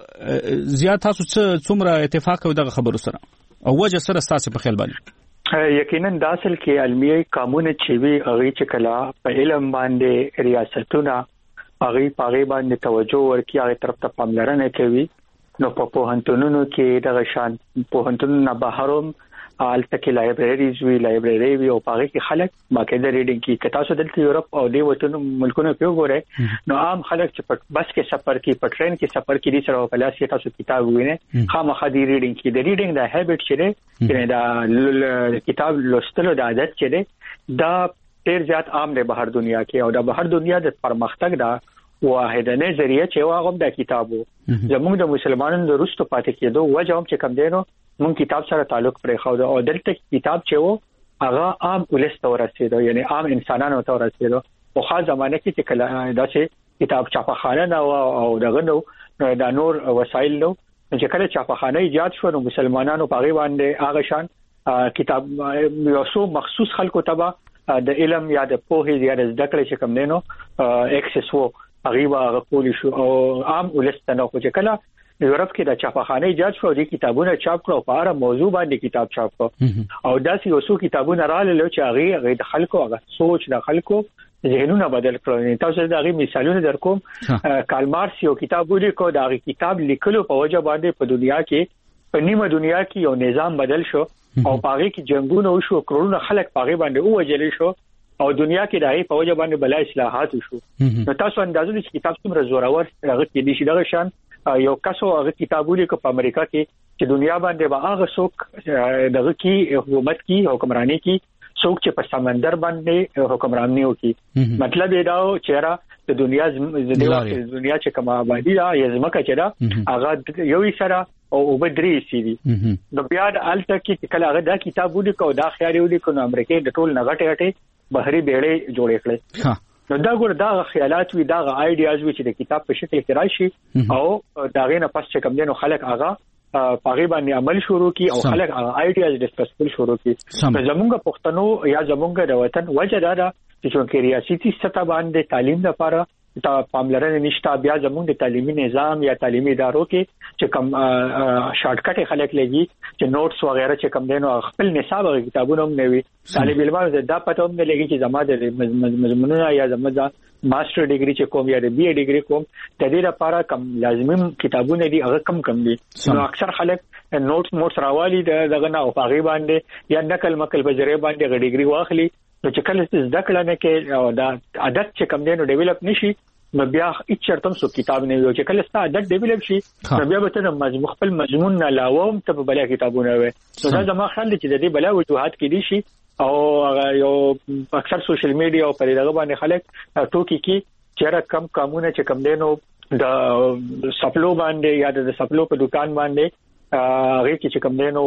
زیات تاسو څومره اتفاق کوي دغه خبرو سره او وجه سره تاسو په خیال باندې یقینا د اصل کې علمي قانون چې وی هغه چې کلا په علم باندې ریاستونه هغه باندې توجه ورکړي هغه طرف ته پاملرنه کوي نو په پوهنتونونو کې دغه شان پوهنتونونو بهروم الته کې لایبرریز وی او پاره کې خلک باقاعده ریډینګ کی کتاب سو دلته یورپ او دی وطن ملکونو په وګوره نو عام خلک چې بس کې سفر کې په ټرین کې سفر کې دي سره په لاس کې تاسو کتاب وینئ خامخا دی ریډینګ کې د ریډینګ د هابټ چره دا کتاب لوستلو د عادت چره دا ډیر زیات عام دی بهر دنیا کې او د بهر دنیا د پرمختګ دا واحدنه ذریعہ چې واغه د کتابو زموږ د مسلمانانو د رښتو پاتې کېدو وجه هم چې کم دینو مونږ کتاب سره تعلق پرې خو او دلته کتاب چې وو هغه عام ولست ورسېدو یعنی عام انسانانو ته ورسېدو په خاص زمانه کې چې کله داسې کتاب چاپخانه نه او دغه نو د نور وسایل نو چې کله چاپخانه ایجاد شو نو مسلمانانو په غي باندې هغه شان کتاب یو څو مخصوص خلکو تبع د علم یا د پوهې یا د ذکر چې کم دینو اکسس وو غیبه غوړي شو او عام ولستنه خو چې کله یورپ کې د چاپخانه ایجاد شو د کتابونو چاپ کړو په اړه موضوع باندې کتاب چاپ کړو او داسې یو څو کتابونه رااله چې هغه د خلکو هغه سوچ د خلکو ذهنونه بدل کړل. تاسو دا غي مثالونه درکوم. کارل مارکس یو کتاب ولیکو دا غي کتاب لیکلو په وجه باندې په دنیا کې په نیمه دنیا کې یو نظام بدل شو او پاره کې جنگونه وشو کروڑونه خلک پاره باندې ووجل شو او دنیا کې دای په وجه باندې بل اصلاحات وشو. نو تاسو اندازو د کتاب څومره زورور هغه کې دي چې دغه شان یو کسو هغه کتابونه کو په امریکا کې چې دنیا باندې هغه څوک دغه کې حکومت کې حکمرانی کې څوک چې په سمندر باندې حکمرانی وکي مطلب دا و چې را د دنیا چې کومه آبادی دا یزمکه چې دا هغه یو سره او وبدري سي دي نو بیا د الته کې کله هغه دا کتاب ولیکو دا خیال ولیکو نو امریکای د ټول نغټه بحري بیړې جوړې کړې نو دا ګور دا خیالات وی دا آیډیاز وی چې د کتاب په شکل کې راشي او دا غینه پس چې کوم دینو خلک هغه پاغي باندې عمل شروع کی او خلک آیډیاز ډسکس شروع کی زمونږ پښتنو یا زمونږ د وطن وجه دا چې ریاستي سطح باندې تعلیم لپاره تا پاملرنه نشته بیا زمونږ د تعلیمي نظام یا تعلیمي ادارو کې چې کوم شارټکټ خلک لګي چې نوټس وغیرہ چې کوم دینو خپل نصاب او کتابونه هم نوي طالب علمانو دا پته هم نه لګي چې زموږ د مضمونونه یا زموږ ماستر ډیګري چې کوم یا د بي اي ډیګري کوم د دې لپاره کم لازمي کتابونه دي هغه کم دي نو اکثر خلک نوټس راوالي دغه نه او هغه باندې یا نقل مکل په ذریعہ باندې ډیګري واخلي نو چې کله زده کړه نه کې او دا عادت چې کم دینو ډیولپ نشي نو بیا هیڅ چرته سو کتاب نه وي چې کله ست عادت ډیولپ شي نو بیا به ته مخفل مضمون نه علاوه ته بل کتابونه وي نو دا زما خیال چې د دې بل وجوهات کې دي شي او یو اکثر سوشل میډیا او پر دغه باندې خلک ټوکی کې چیرې کم قانون چې کم دینو د سپلو باندې یا د سپلو په دکان باندې هغه چې کم دینو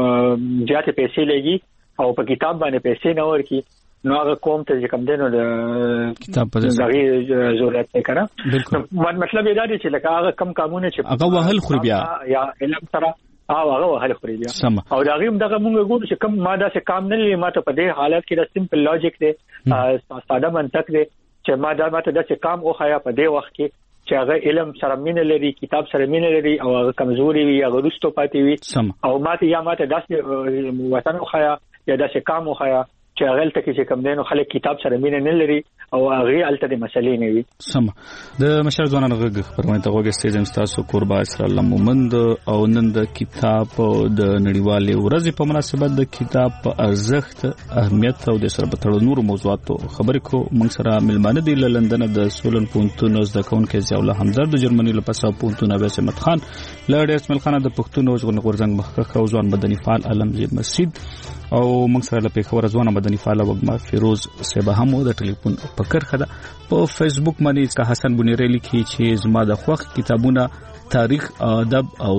زیاتې پیسې لګي او په کتاب باندې پیسې نه ورکي نو هغه کوم ته چې کم دینو د کتاب په ځای ضرورت نه کړه مطلب دا دی چې لکه هغه کم قانون چې هغه وهل خو بیا یا علم سره هغه وهل خو بیا او دا غیم دغه مونږ ګورو چې کم ماده څخه کام نه لري ماته په دې حالت کې د سمپل لوجیک دی ساده منطق دی چې ماته د څه کام او خیا په دې وخت کې چې هغه علم سره مینه لري کتاب سره مینه لري او هغه کمزوري وي هغه رښتو پاتې وي او ماته داسې وطن خو خیا یا داسې کام خو خیا چې هغه تل کې کم دینو خلک کتاب سره مینه نه لري او هغه الته د مسلې نه وي سم د مشر ځوانانو غږ خبرونه ته وګورئ ستاسو تاسو قربا اسرائیل مومند او نن د کتاب د نړیوالې ورځې په مناسبت د کتاب ارزښت اهمیت او د سره په تړاو نور موضوعاتو خبرې کو موږ سره ملمانه دی لندن د سولن پونتون زده کوونکو ضیاء الله همدرد د جرمني لپاره پونتون اوس احمد خان لړ اسماعیل خان د پښتون غورځنګ مخکښ او ځوان مدني فعال علمزی مسجد او موږ سره له پیښور ځوان مدني فعال وګما فیروز سبا هم د ټلیفون په کرخه ده په فیسبوک باندې کا حسن بنيري لیکي چې زما د خوښ کتابونه تاریخ ادب او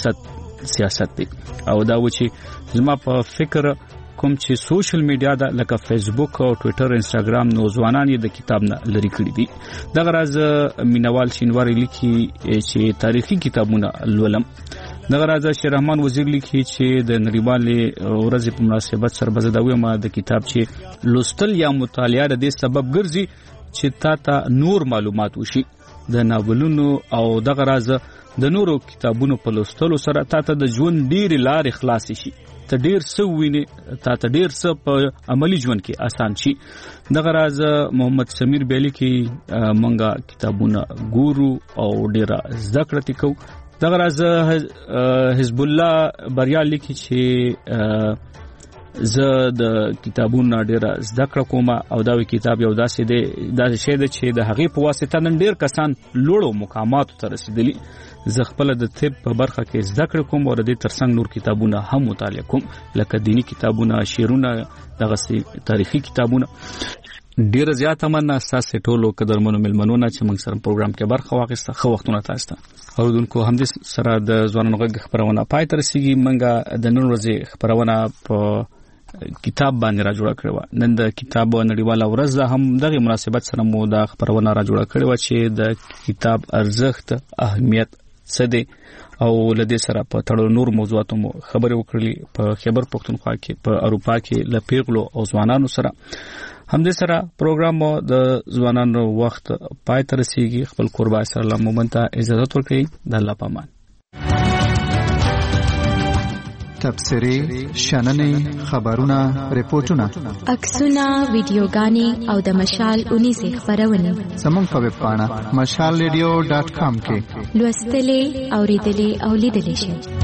سیاست دي او دا و چې زما په فکر کوم چې سوشل میډیا دا لکه فیسبوک او ټوئیټر انستګرام نو ځوانان یې د کتاب نه لري کړی دي دغه راز مینوال شینواری لیکي چې تاریخي کتابونه لولم دغه راز شیر رحمان وزیر لیکي چې د نړیوالې ورځې په مناسبت سربزداوی ما د کتاب چې لوستل یا مطالعه د دې سبب ګرځي چې تا نور معلومات وشي د ناولونو او دغه راز د نورو کتابونو په لوستلو سره تا د ژوند ډیر لارې خلاص شي ته ډیر څه ویني ته ډیر څه په عملی ژوند کې آسان شي دغه راز محمد سمیر بیلی کې مونږه کتابونه ګورو او ډیر زده کړې کو دغه راز حزب الله بریا لیکي چې زه د کتابونو ډیره زده کړه کوم او دا کتاب یو داسې دی دا شی دی چې د هغې په واسطه نن ډیر کسان لوړو مقاماتو ته رسیدلي. زه خپل د طب په برخه کې زده کړه کوم او د دې ترڅنګ نور کتابونه هم مطالعه کوم لکه دینی کتابونه، شعرونه، دغه تاریخي کتابونه. ډیره زیاته مننه تاسو ټولو قدرمنو ملمنونو چې موږ سره پروګرام کې برخه واخیسته. خو وختونه تاسو ته اوردونکو همدې سره د ځوانانو غږ خبرونه پای ته رسیږي. موږ د نن ورځې خبرونه په کتاب باندې را جوړ کړو. نن د کتاب نړیواله ورځ ده، هم دغه مناسبت سره مو د خبرونه را جوړ کړو چې د کتاب ارزښت، اهمیت څه دی او لدې سره په تړلو نور موضوعاتو مو خبرې وکړلې په خیبر پښتونخوا کې، په اروپا کې له پیغلو او ځوانانو سره. همدې سره پروګرام مو د ځوانانو وخت پای ته رسیږي. خپل قربان سره الله مومن ته اجازه ورکړئ. د الله پامان. تبصرې، شننې، خبرونه، ریپورتونه، عکسونه، ویډیوګانې او د مشال 19 خبرونه زموږ په ویب پاڼه mashalradio.com کې لوستلې، اوریدلې او لیدلې شئ.